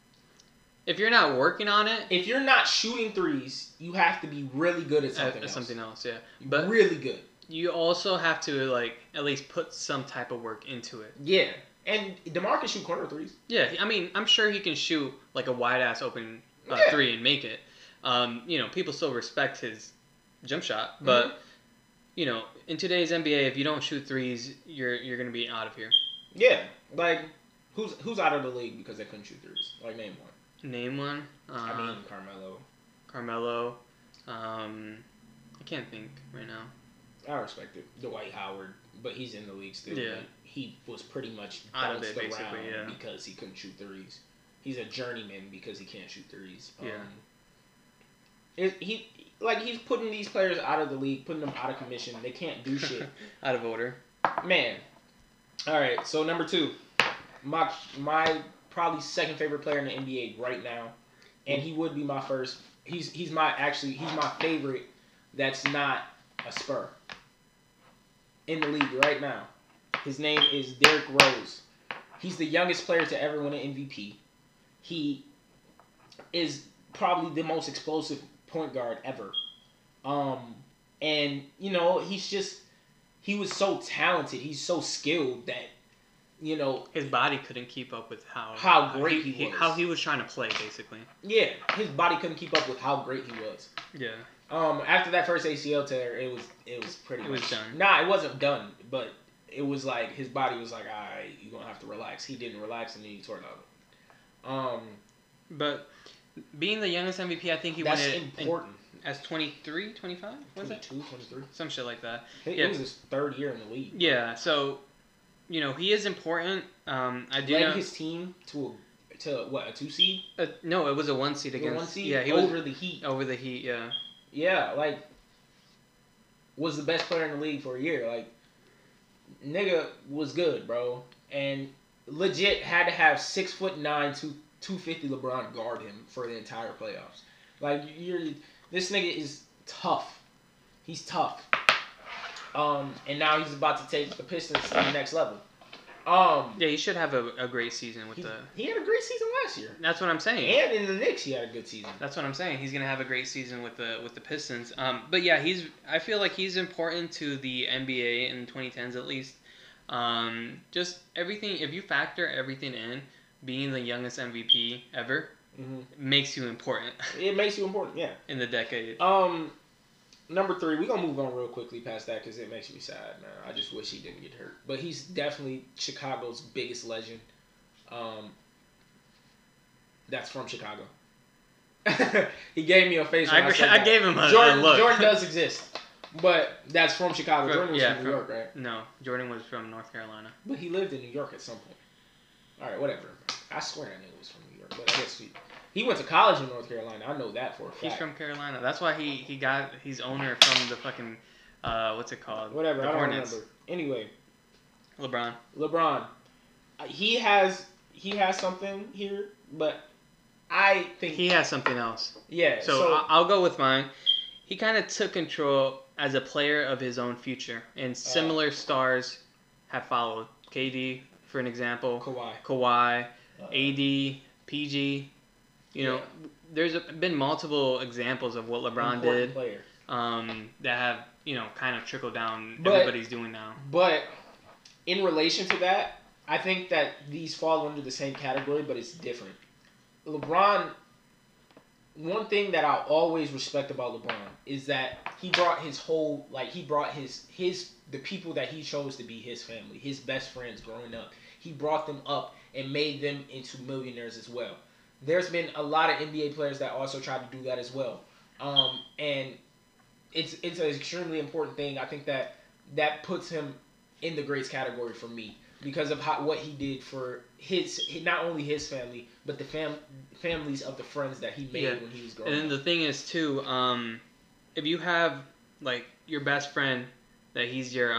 if you're not working on it, if you're not shooting threes, you have to be really good at something else. Something else, yeah. But really good. You also have to like at least put some type of work into it. Yeah. And DeMar can shoot corner threes. Yeah, I mean, I'm sure he can shoot like a wide ass open three and make it. People still respect his jump shot, but in today's NBA, if you don't shoot threes, you're gonna be out of here. Yeah, like who's out of the league because they couldn't shoot threes? Like name one. Name one. Carmelo. Carmelo. I can't think right now. I respect it. Dwight Howard, but he's in the league still. Yeah. He was pretty much out of it around because he couldn't shoot threes. He's a journeyman because he can't shoot threes. He's putting these players out of the league, putting them out of commission. They can't do shit. Out of order. Man. All right, so number 2. My probably second favorite player in the NBA right now. And he would be my first. He's my favorite that's not a Spur. In the league right now. His name is Derrick Rose. He's the youngest player to ever win an MVP. He is probably the most explosive point guard ever. And, you know, he was so talented. He's so skilled that, you know, his body couldn't keep up with how great he was. How he was trying to play, basically. Yeah, his body couldn't keep up with how great he was. Yeah. After that first ACL tear, it was pretty much done. Nah, it wasn't done, but it was like his body was like, all right, you're gonna have to relax. He didn't relax, and then he tore it out. But being the youngest MVP, I think he won it important. As 23, 25? Was 22, 23? Some shit like that. It was his third year in the league. Yeah, so, you know, he is important. I do led his team to what, a 2 seed? No, it was a 1 seed against. 1 seed? Yeah, he over was, the Heat. Over the Heat, yeah. Yeah, like, was the best player in the league for a year. Like, nigga was good, bro. And legit had to have 6'9", 250 LeBron guard him for the entire playoffs. Like, this nigga is tough. He's tough. And now he's about to take the Pistons to the next level. Yeah, he should have a great season with He had a great season last year. That's what I'm saying. And in the Knicks, he had a good season. That's what I'm saying. He's gonna have a great season with the Pistons. But yeah, I feel like he's important to the NBA in the 2010s at least. Just everything. If you factor everything in, being the youngest MVP ever makes you important. It makes you important, yeah. In the decade. Number 3, we're going to move on real quickly past that because it makes me sad, man. I just wish he didn't get hurt. But he's definitely Chicago's biggest legend. That's from Chicago. He gave me a face when I said that. I gave him a look. Jordan does exist. But that's from Chicago. Jordan was from New York, right? No, Jordan was from North Carolina. But he lived in New York at some point. All right, whatever. I swear I knew it was from New York. But I guess he went to college in North Carolina. I know that for a fact. He's from Carolina. That's why he's owner from the fucking what's it called? Whatever. The I don't Hornets. remember. Anyway, LeBron. He has something here, but I think he has something else. Yeah. So I'll go with mine. He kind of took control as a player of his own future, and similar stars have followed. KD, for an example. Kawhi. AD, PG. You know, there's been multiple examples of what LeBron did that have, you know, kind of trickled down. Everybody's doing now. But in relation to that, I think that these fall under the same category, but it's different. LeBron, one thing that I always respect about LeBron is that he brought his whole, like, the people that he chose to be his family, his best friends growing up. He brought them up and made them into millionaires as well. There's been a lot of NBA players that also tried to do that as well. And it's an extremely important thing. I think that puts him in the greats category for me because of what he did for not only his family, but the families of the friends that he made when he was growing up. And then the thing is, too, if you have, like, your best friend that he's your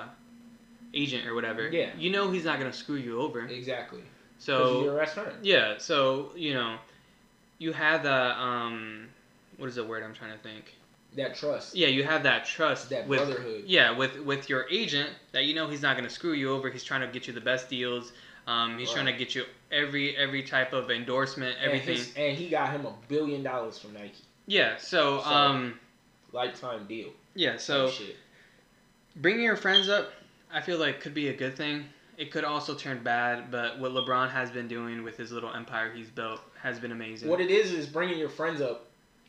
agent or whatever, you know he's not going to screw you over. Exactly. So he's your best friend. Yeah, so, you know, you have that, what is the word I'm trying to think? That trust. Yeah, you have that trust. That brotherhood. Yeah, with your agent that you know he's not going to screw you over. He's trying to get you the best deals. He's trying to get you every type of endorsement, everything. And he got him $1 billion from Nike. Yeah, so lifetime deal. Yeah, so bringing your friends up, I feel like could be a good thing. It could also turn bad, but what LeBron has been doing with his little empire he's built has been amazing. What it is bringing your friends up.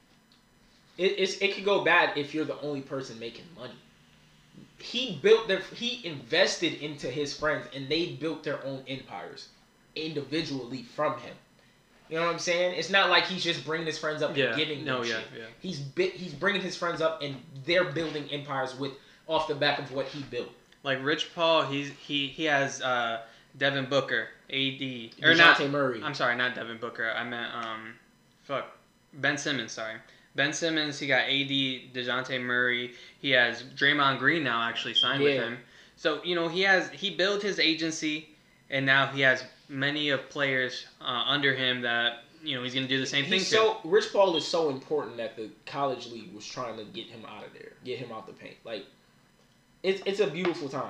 It could go bad if you're the only person making money. He invested into his friends, and they built their own empires individually from him. You know what I'm saying? It's not like he's just bringing his friends up and giving them shit. Yeah. He's bringing his friends up, and they're building empires off the back of what he built. Like Rich Paul, he has Devin Booker, AD, or DeJounte Murray. I'm sorry, not Devin Booker. I meant Ben Simmons. Sorry, Ben Simmons. He got AD, DeJounte Murray. He has Draymond Green now actually signed with him. So you know he built his agency, and now he has many of players under him that you know he's going to do the same thing to. Rich Paul is so important that the college league was trying to get him out of there, get him out the paint. Like. It's a beautiful time.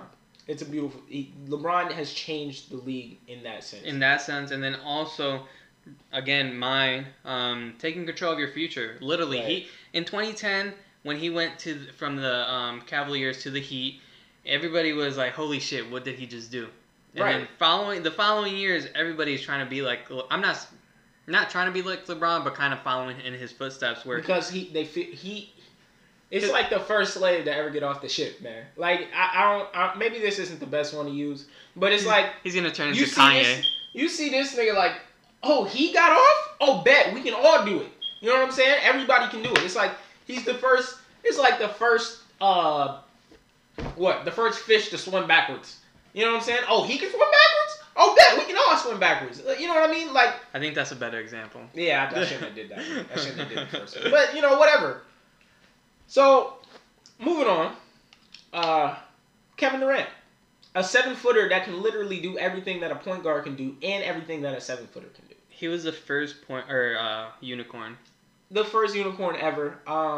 It's a beautiful. LeBron has changed the league in that sense. In that sense, and then also, again, taking control of your future. Literally, Right. he in 2010 when he went from the Cavaliers to the Heat, everybody was like, "Holy shit, what did he just do?" And Right. then following years, everybody's trying to be like. I'm not trying to be like LeBron, but kind of following in his footsteps. Because it's like the first slave to ever get off the ship, man. Like I don't. Maybe this isn't the best one to use, but it's like he's gonna turn into Kanye. You see this nigga like, oh, he got off. Oh, bet we can all do it. You know what I'm saying? Everybody can do it. It's like he's the first. It's like the first. The first fish to swim backwards. You know what I'm saying? Oh, he can swim backwards. Oh, bet we can all swim backwards. You know what I mean? Like, I think that's a better example. Yeah, I shouldn't have did that. I shouldn't have did the first one. But whatever. So, moving on. Kevin Durant, a 7-footer that can literally do everything that a point guard can do and everything that a 7-footer can do. He was the first unicorn. The first unicorn ever.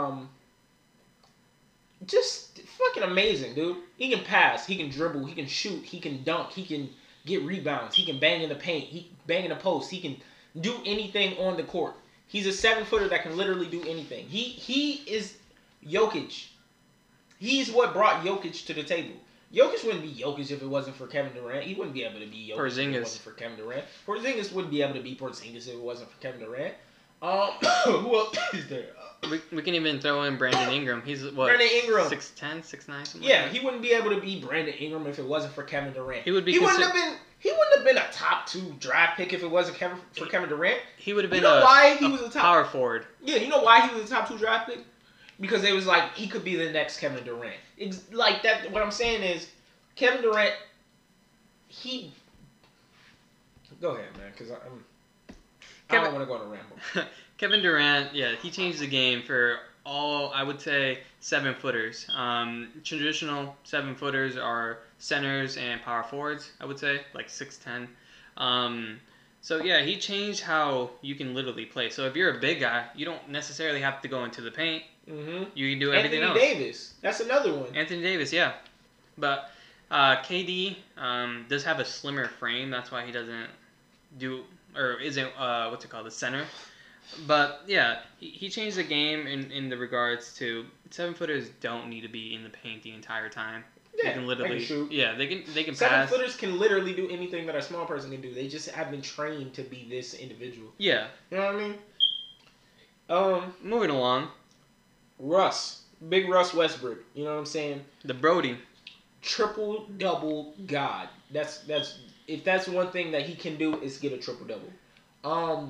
Just fucking amazing, dude. He can pass, he can dribble, he can shoot, he can dunk, he can get rebounds, he can bang in the paint, he can bang in the post, he can do anything on the court. He's a 7-footer that can literally do anything. He is Jokic. He's what brought Jokic to the table. Jokic wouldn't be Jokic if it wasn't for Kevin Durant. He wouldn't be able to be Jokic if it wasn't for Kevin Durant. Porzingis wouldn't be able to be Porzingis if it wasn't for Kevin Durant. Who else is there? We can even throw in Brandon Ingram. He's what? Brandon Ingram. 6'10", 6'9", something Yeah, like that. he wouldn't be able to be Brandon Ingram if it wasn't for Kevin Durant. He wouldn't have been a top 2 draft pick if it wasn't for Kevin Durant. He would have been why he was a top power forward. Yeah, you know why he was a top 2 draft pick? Because it was like he could be the next Kevin Durant. It's like that. What I'm saying is, Kevin Durant. Go ahead, man, because I don't want to go on a ramble. Kevin Durant, yeah, he changed the game for all, I would say, 7-footers. Traditional 7-footers are centers and power forwards, I would say, like 6'10". So, yeah, he changed how you can literally play. So, if you're a big guy, you don't necessarily have to go into the paint. Mm-hmm. You can do everything else. Anthony Davis. That's another one. Anthony Davis, yeah. But KD does have a slimmer frame. That's why he doesn't isn't, the center. But, yeah, he changed the game in the regards to 7-footers don't need to be in the paint the entire time. Yeah, they can literally shoot. Yeah, they can pass. 7-footers can literally do anything that a small person can do. They just have been trained to be this individual. Yeah. You know what I mean? Moving along. Big Russ Westbrook. You know what I'm saying? The Brody. Triple-double god. That's if that's one thing that he can do is get a triple-double.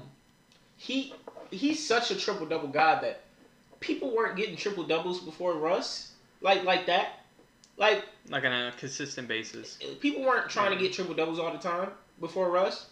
He's such a triple-double god that people weren't getting triple-doubles before Russ. Like that. Like on a consistent basis. People weren't trying to get triple-doubles all the time before Russ.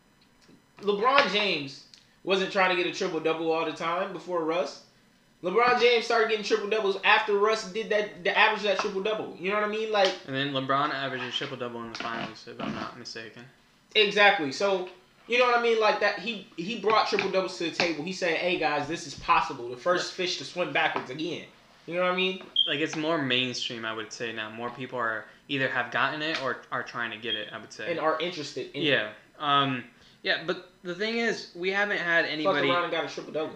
LeBron James wasn't trying to get a triple-double all the time before Russ. LeBron James started getting triple-doubles after Russ did the average that triple-double. You know what I mean? Like, and then LeBron averaged a triple-double in the finals, if I'm not mistaken. Exactly. So, you know what I mean? Like that, he brought triple-doubles to the table. He said, hey, guys, this is possible. The first fish to swim backwards again. You know what I mean? Like, it's more mainstream, I would say now. More people are either have gotten it or are trying to get it, I would say. And are interested in it. Yeah, but the thing is, we haven't had anybody... Fuck around and got a triple-double.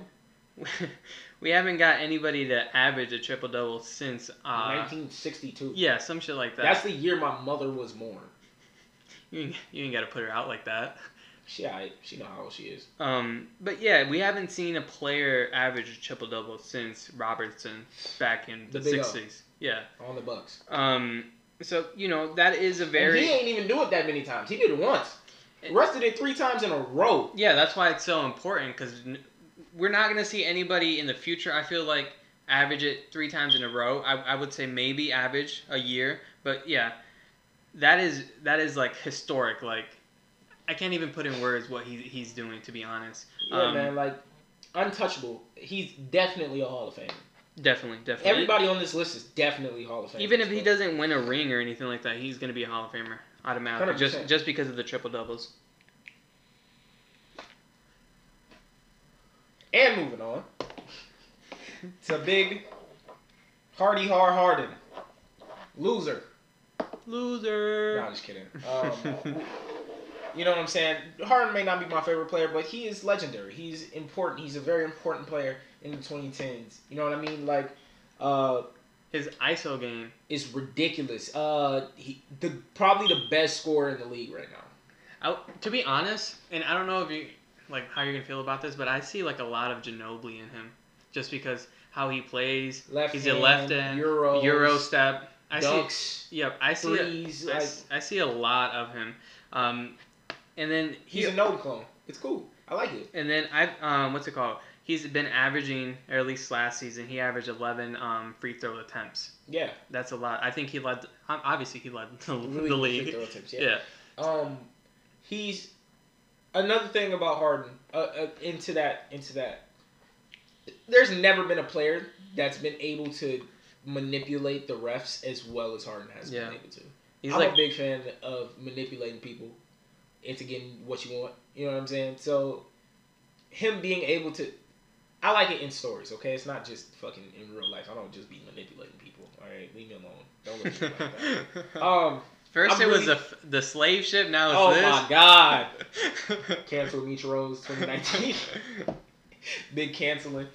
We haven't got anybody to average a triple-double since... 1962. Yeah, some shit like that. That's the year my mother was born. You ain't got to put her out like that. She know how old she is. But yeah, we haven't seen a player average a triple-double since Robertson back in the 60s. Yeah. On the Bucks. So, that is a very... And he ain't even do it that many times. He did it once. Russ did it 3 times in a row. Yeah, that's why it's so important, because we're not going to see anybody in the future, I feel like, average it 3 times in a row. I would say maybe average a year. But yeah, that is like historic. Like, I can't even put in words what he's doing, to be honest. Yeah, man, like, untouchable. He's definitely a Hall of Famer. Definitely. Everybody on this list is definitely Hall of Famer. Even if he doesn't win a ring or anything like that, he's going to be a Hall of Famer automatically, 100%. just because of the triple-doubles. And moving on to big Harden. Loser. Loser. No, I'm just kidding. You know what I'm saying? Harden may not be my favorite player, but he is legendary. He's important. He's a very important player in the 2010s. You know what I mean? Like, his ISO game is ridiculous. Probably the best scorer in the league right now. To be honest, and I don't know if you like how you're gonna feel about this, but I see like a lot of Ginobili in him, just because how he plays. He's a left end Euro step. Dunks. I see a lot of him. And then he's a node clone. It's cool. I like it. And then what's it called? He's been averaging, or at least last season, he averaged 11 free throw attempts. Yeah, that's a lot. I think he led. Obviously, he led the league. Free throw attempts, yeah. He's another thing about Harden. Into that. There's never been a player that's been able to manipulate the refs as well as Harden has been able to. I'm a big fan of manipulating people into getting what you want. You know what I'm saying? So him being able to, I like it in stories. Okay, it's not just fucking in real life. I don't just be manipulating people. All right, leave me alone. Don't look at me like that. First it was the slave ship. Now it's this. Oh my god! Cancel Meech Rose 2019. Big canceling.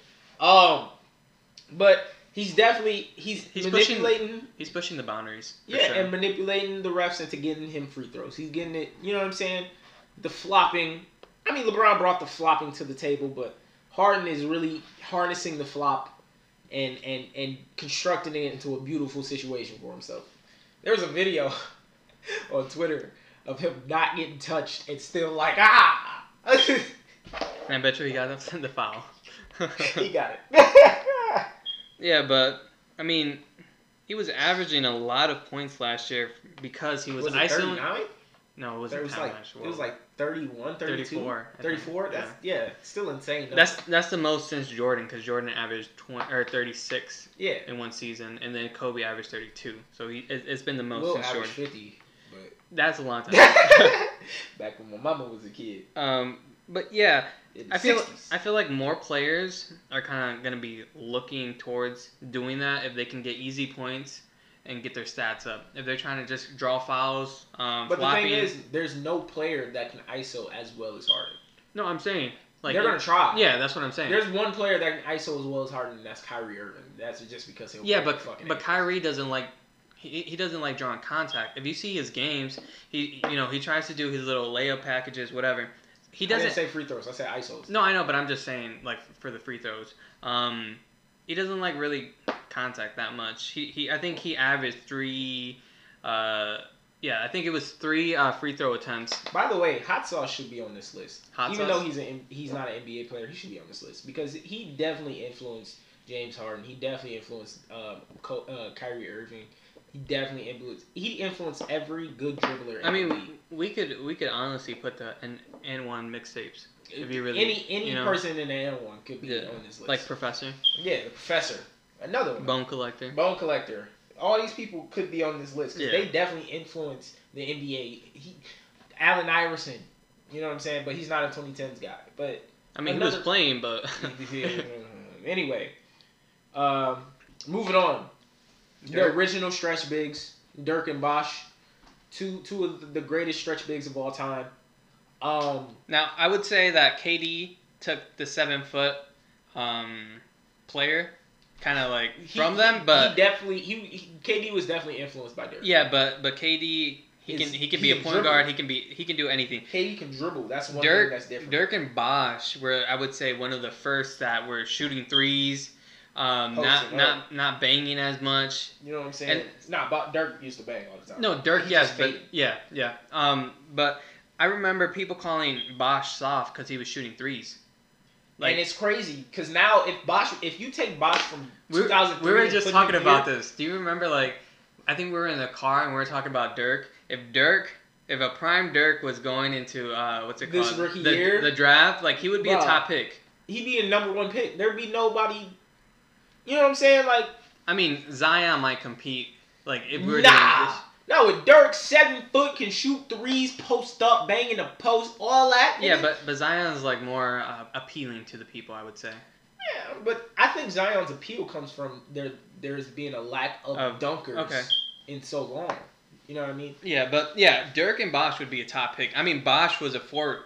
But he's manipulating. He's pushing the boundaries. Yeah, sure. And manipulating the refs into getting him free throws. He's getting it. You know what I'm saying? The flopping. I mean, LeBron brought the flopping to the table, but Harden is really harnessing the flop and constructing it into a beautiful situation for himself. There was a video on Twitter of him not getting touched and still like, ah! And I bet you he got the foul. He got it. Yeah, but, I mean, he was averaging a lot of points last year because he was it 39? No, it wasn't last year. It was like 31, 32? 34. 34? That's still insane. Though. That's the most since Jordan, because Jordan averaged 36 in one season, and then Kobe averaged 32. So it's been the most since Jordan. 50, but that's a long time. Back when my mama was a kid. But yeah, I feel like more players are kind of gonna be looking towards doing that if they can get easy points and get their stats up. If they're trying to just draw fouls, but flopping. The thing is, there's no player that can ISO as well as Harden. No, I'm saying like they're gonna try. Yeah, that's what I'm saying. There's one player that can ISO as well as Harden, and that's Kyrie Irving. That's just because he'll but Kyrie doesn't like. He doesn't like drawing contact. If you see his games, he tries to do his little layup packages, whatever. He doesn't. I didn't say free throws. I said ISOs. No, I know, but I'm just saying like for the free throws. He doesn't like really contact that much. I think he averaged 3. I think it was 3 free throw attempts. By the way, Hot Sauce should be on this list. Even though he's not an NBA player, he should be on this list because he definitely influenced James Harden. He definitely influenced Kyrie Irving. He influenced every good dribbler. I mean, we could honestly put the N1 mixtapes. If you really any person in the N1 could be on this list. Like Professor. Yeah, the Professor. Another one. Bone Collector. All these people could be on this list because they definitely influenced the NBA. Allen Iverson. You know what I'm saying? But he's not a 2010s guy. But I mean, he was playing, but anyway, moving on. The original stretch bigs, Dirk and Bosh, two of the greatest stretch bigs of all time. Now I would say that KD took the 7-foot player, kind of like from them, but KD was definitely influenced by Dirk. Yeah, but KD he can be a point dribble. Guard. He can do anything. KD can dribble. That's one thing that's different. Dirk and Bosh were, I would say, one of the first that were shooting threes. Not banging as much. You know what I'm saying? Dirk used to bang all the time. No, Dirk, yes, but yeah. But I remember people calling Bosh soft because he was shooting threes. And it's crazy because now if you take Bosh from 2003, we were just talking about this. Do you remember? Like, I think we were in the car and we were talking about Dirk. If a prime Dirk was going into what's it called? This rookie year, the draft, like he would be a top pick. He'd be a number 1 pick. There'd be nobody. You know what I'm saying? Like, I mean, Zion might compete. Like, if we were doing this. No, with Dirk, 7 foot, can shoot threes, post up, banging the post, all that. Yeah, but Zion's like more appealing to the people, I would say. Yeah, but I think Zion's appeal comes from there's being a lack of dunkers in so long. You know what I mean? Yeah, but Dirk and Bosh would be a top pick. I mean, Bosh was a four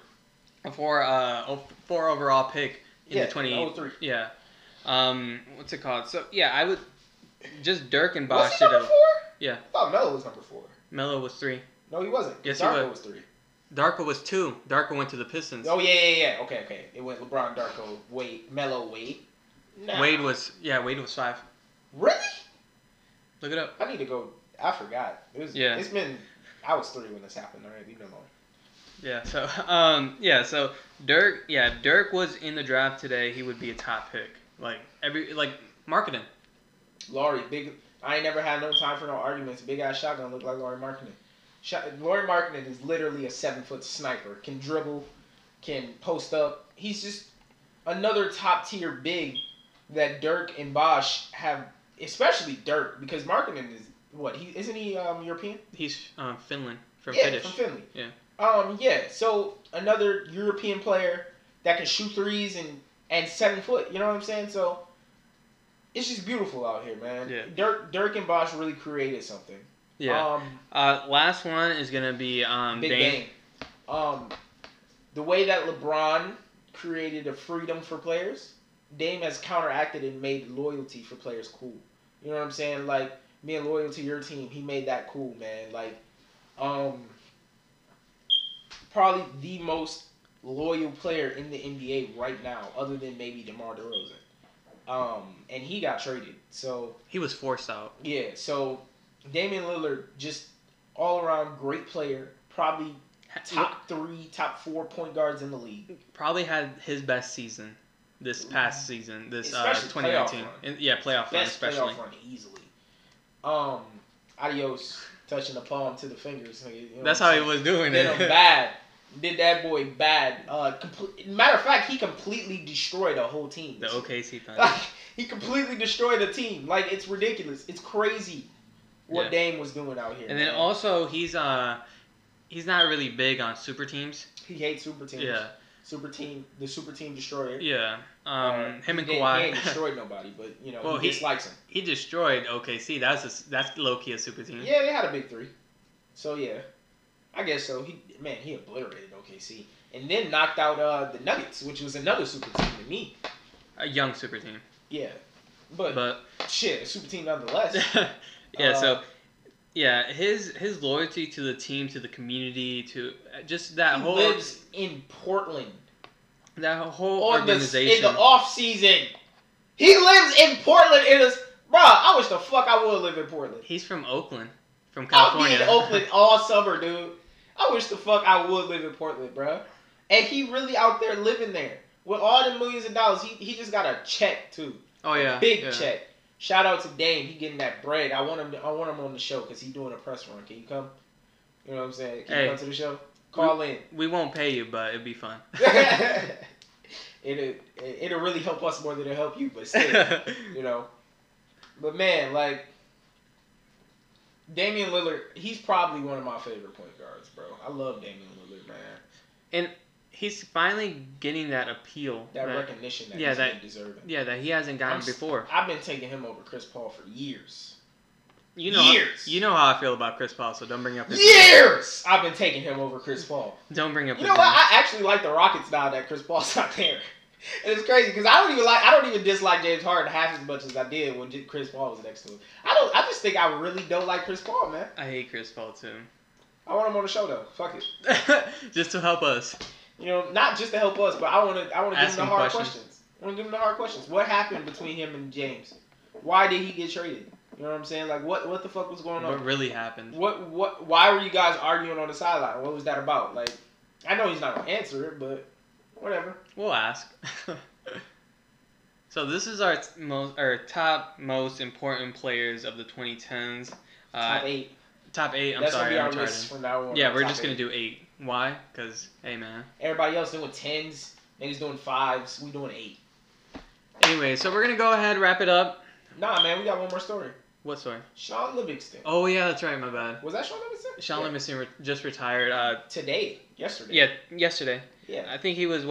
overall pick in the 20. Yeah. What's it called? So I would just Dirk and Bosh. Was he number 4? Yeah. I thought Melo was number 4. Melo was 3. No, he wasn't. Yes, Darko was 3. Darko was 2. Darko went to the Pistons. Oh yeah. Okay. It went LeBron, Darko, Wade, Melo, Wade. Nah. Wade was 5. Really? Look it up. I need to go. I forgot. It's been. I was 3 when this happened. All right, leave me alone. Yeah. So Dirk was in the draft today. He would be a top pick. Marketing. Lauri, big. I ain't never had no time for no arguments. Big ass shotgun look like Lauri Markkanen. Lauri Markkanen is literally a 7-foot sniper. Can dribble, can post up. He's just another top tier big that Dirk and Bosh have. Especially Dirk, because Markkanen is what? Isn't he European? He's Finland from Finnish. Yeah, from Finland. Yeah. So another European player that can shoot threes and 7 foot. You know what I'm saying? So it's just beautiful out here, man. Yeah. Dirk and Bosh really created something. Yeah. Last one is gonna be Big Dame. The way that LeBron created a freedom for players, Dame has counteracted and made loyalty for players cool. You know what I'm saying? Like, being loyal to your team, he made that cool, man. Like, probably the most loyal player in the NBA right now, other than maybe DeMar DeRozan. And he got traded, so he was forced out. Yeah, so Damian Lillard, just all around great player, probably top 3, top 4 point guards in the league. Probably had his best season this past season, this 2019. Playoff run especially. Playoff run easily. Adios, touching the palm to the fingers. You know that's how he was doing it. Did him bad. Did that boy bad. Matter of fact, he completely destroyed a whole team. The OKC Thunder. He completely destroyed the team. Like, it's ridiculous. It's crazy what Dame was doing out here. And then also, he's not really big on super teams. He hates super teams. Yeah. The super team destroyer. Yeah. Him and Kawhi. He ain't destroyed nobody, but he dislikes him. He destroyed OKC. That's low key a super team. Yeah, they had a big 3. So yeah, I guess so. He obliterated OKC and then knocked out the Nuggets, which was another super team to me. A young super team. Yeah, but shit, a super team nonetheless. His loyalty to the team, to the community, to just that whole. He lives in Portland. That whole organization. In the off season, he lives in Portland. I wish the fuck I would live in Portland. He's from Oakland, from California. I'll be in Oakland all summer, dude. I wish the fuck I would live in Portland, bro. And he really out there living there with all the millions of dollars. He just got a check too. Oh yeah, big check. Shout out to Dame. He getting that bread. I want him on the show because he's doing a press run. Can you come? You know what I'm saying? Can you come to the show? Call in. We won't pay you, but it'd be fun. It'll really help us more than it'll help you, but still, But man, like, Damian Lillard, he's probably one of my favorite point guards, bro. I love Damian Lillard, man. And he's finally getting that appeal. That recognition that he's been deserving. Yeah, that he hasn't gotten before. I've been taking him over Chris Paul for years. Years. You know how I feel about Chris Paul, so don't bring up his years. I've been taking him over Chris Paul. Don't bring up. You know what? I actually like the Rockets now that Chris Paul's not there. And it's crazy because I don't even dislike James Harden half as much as I did when Chris Paul was next to him. I just think I really don't like Chris Paul, man. I hate Chris Paul too. I want him on the show though. Fuck it. Just to help us. Not just to help us, but I want to give him the hard questions. I want to give him the hard questions. What happened between him and James? Why did he get traded? You know what I'm saying? Like, what the fuck was going on? What really happened? Why were you guys arguing on the sideline? What was that about? Like, I know he's not gonna answer it, but whatever. We'll ask. So this is our top most important players of the 2010s. Top 8. Top 8. That's gonna be our list from now on. Yeah, we're just gonna do 8. Why? Because hey, man. Everybody else doing 10s. Niggas doing 5s. We doing 8. Anyway, so we're gonna go ahead and wrap it up. Nah, man, we got one more story. What story? Sean Livingston. Oh yeah, that's right. My bad. Was that Sean Livingston? Sean Livingston just retired. Yesterday. Yeah, yesterday. Yeah. I think he was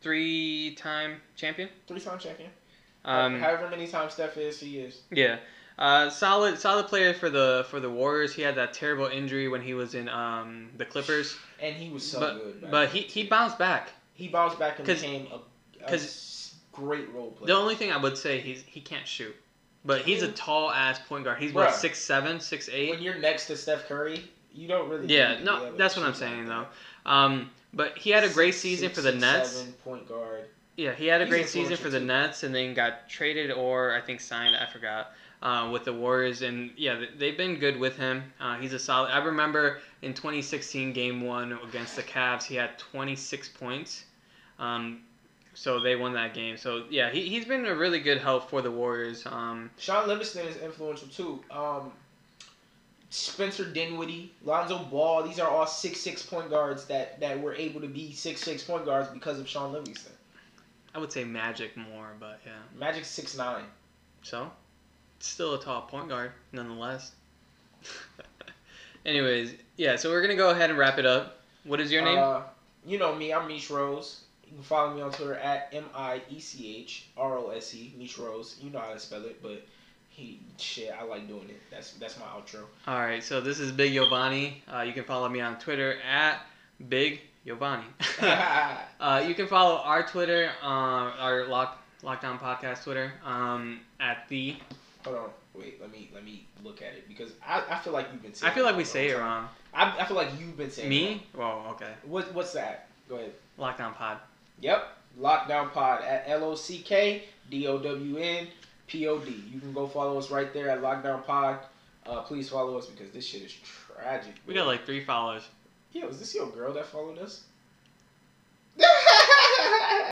3-time champion. 3-time champion. However many times Steph is, he is. Yeah. Solid player for the Warriors. He had that terrible injury when he was in the Clippers, and he was good. But he bounced back. He bounced back and became a great role player. The only thing I would say he can't shoot, but he's a tall ass point guard. He's what 6'7", 6'8". When you're next to Steph Curry, you don't really. Yeah, no, that's what I'm saying though. But he had a great season for the Nets. 6'7" point guard. Yeah, he had a great season for the Nets, and then got traded or I think signed. I forgot. With the Warriors, and yeah, they've been good with him. He's a solid. I remember in 2016 Game 1 against the Cavs, he had 26 points. So they won that game. So yeah, he's been a really good help for the Warriors. Sean Livingston is influential too. Spencer Dinwiddie, Lonzo Ball, these are all 6'6" point guards that were able to be 6'6" point guards because of Sean Livingston. I would say Magic more, but yeah. Magic's 6'9". So? Still a tall point guard, nonetheless. Anyways, yeah, so we're going to go ahead and wrap it up. What is your name? You know me, I'm Mish Rose. You can follow me on Twitter at MIECHROSE, Mish Rose. You know how to spell it, but I like doing it. That's my outro. All right, so this is Big Giovanni. You can follow me on Twitter at Big Giovanni. You can follow our Twitter, our Lockdown Podcast Twitter, at the... Hold on, wait. Let me look at it because I feel like you've been saying. I feel like we say it wrong. I feel like you've been saying. Me? It wrong. Well, okay. What's that? Go ahead. Lockdown Pod. Yep, Lockdown Pod at LOCKDOWNPOD. You can go follow us right there at Lockdown Pod. Please follow us because this shit is tragic. We got like 3 followers. Yeah, was this your girl that followed us?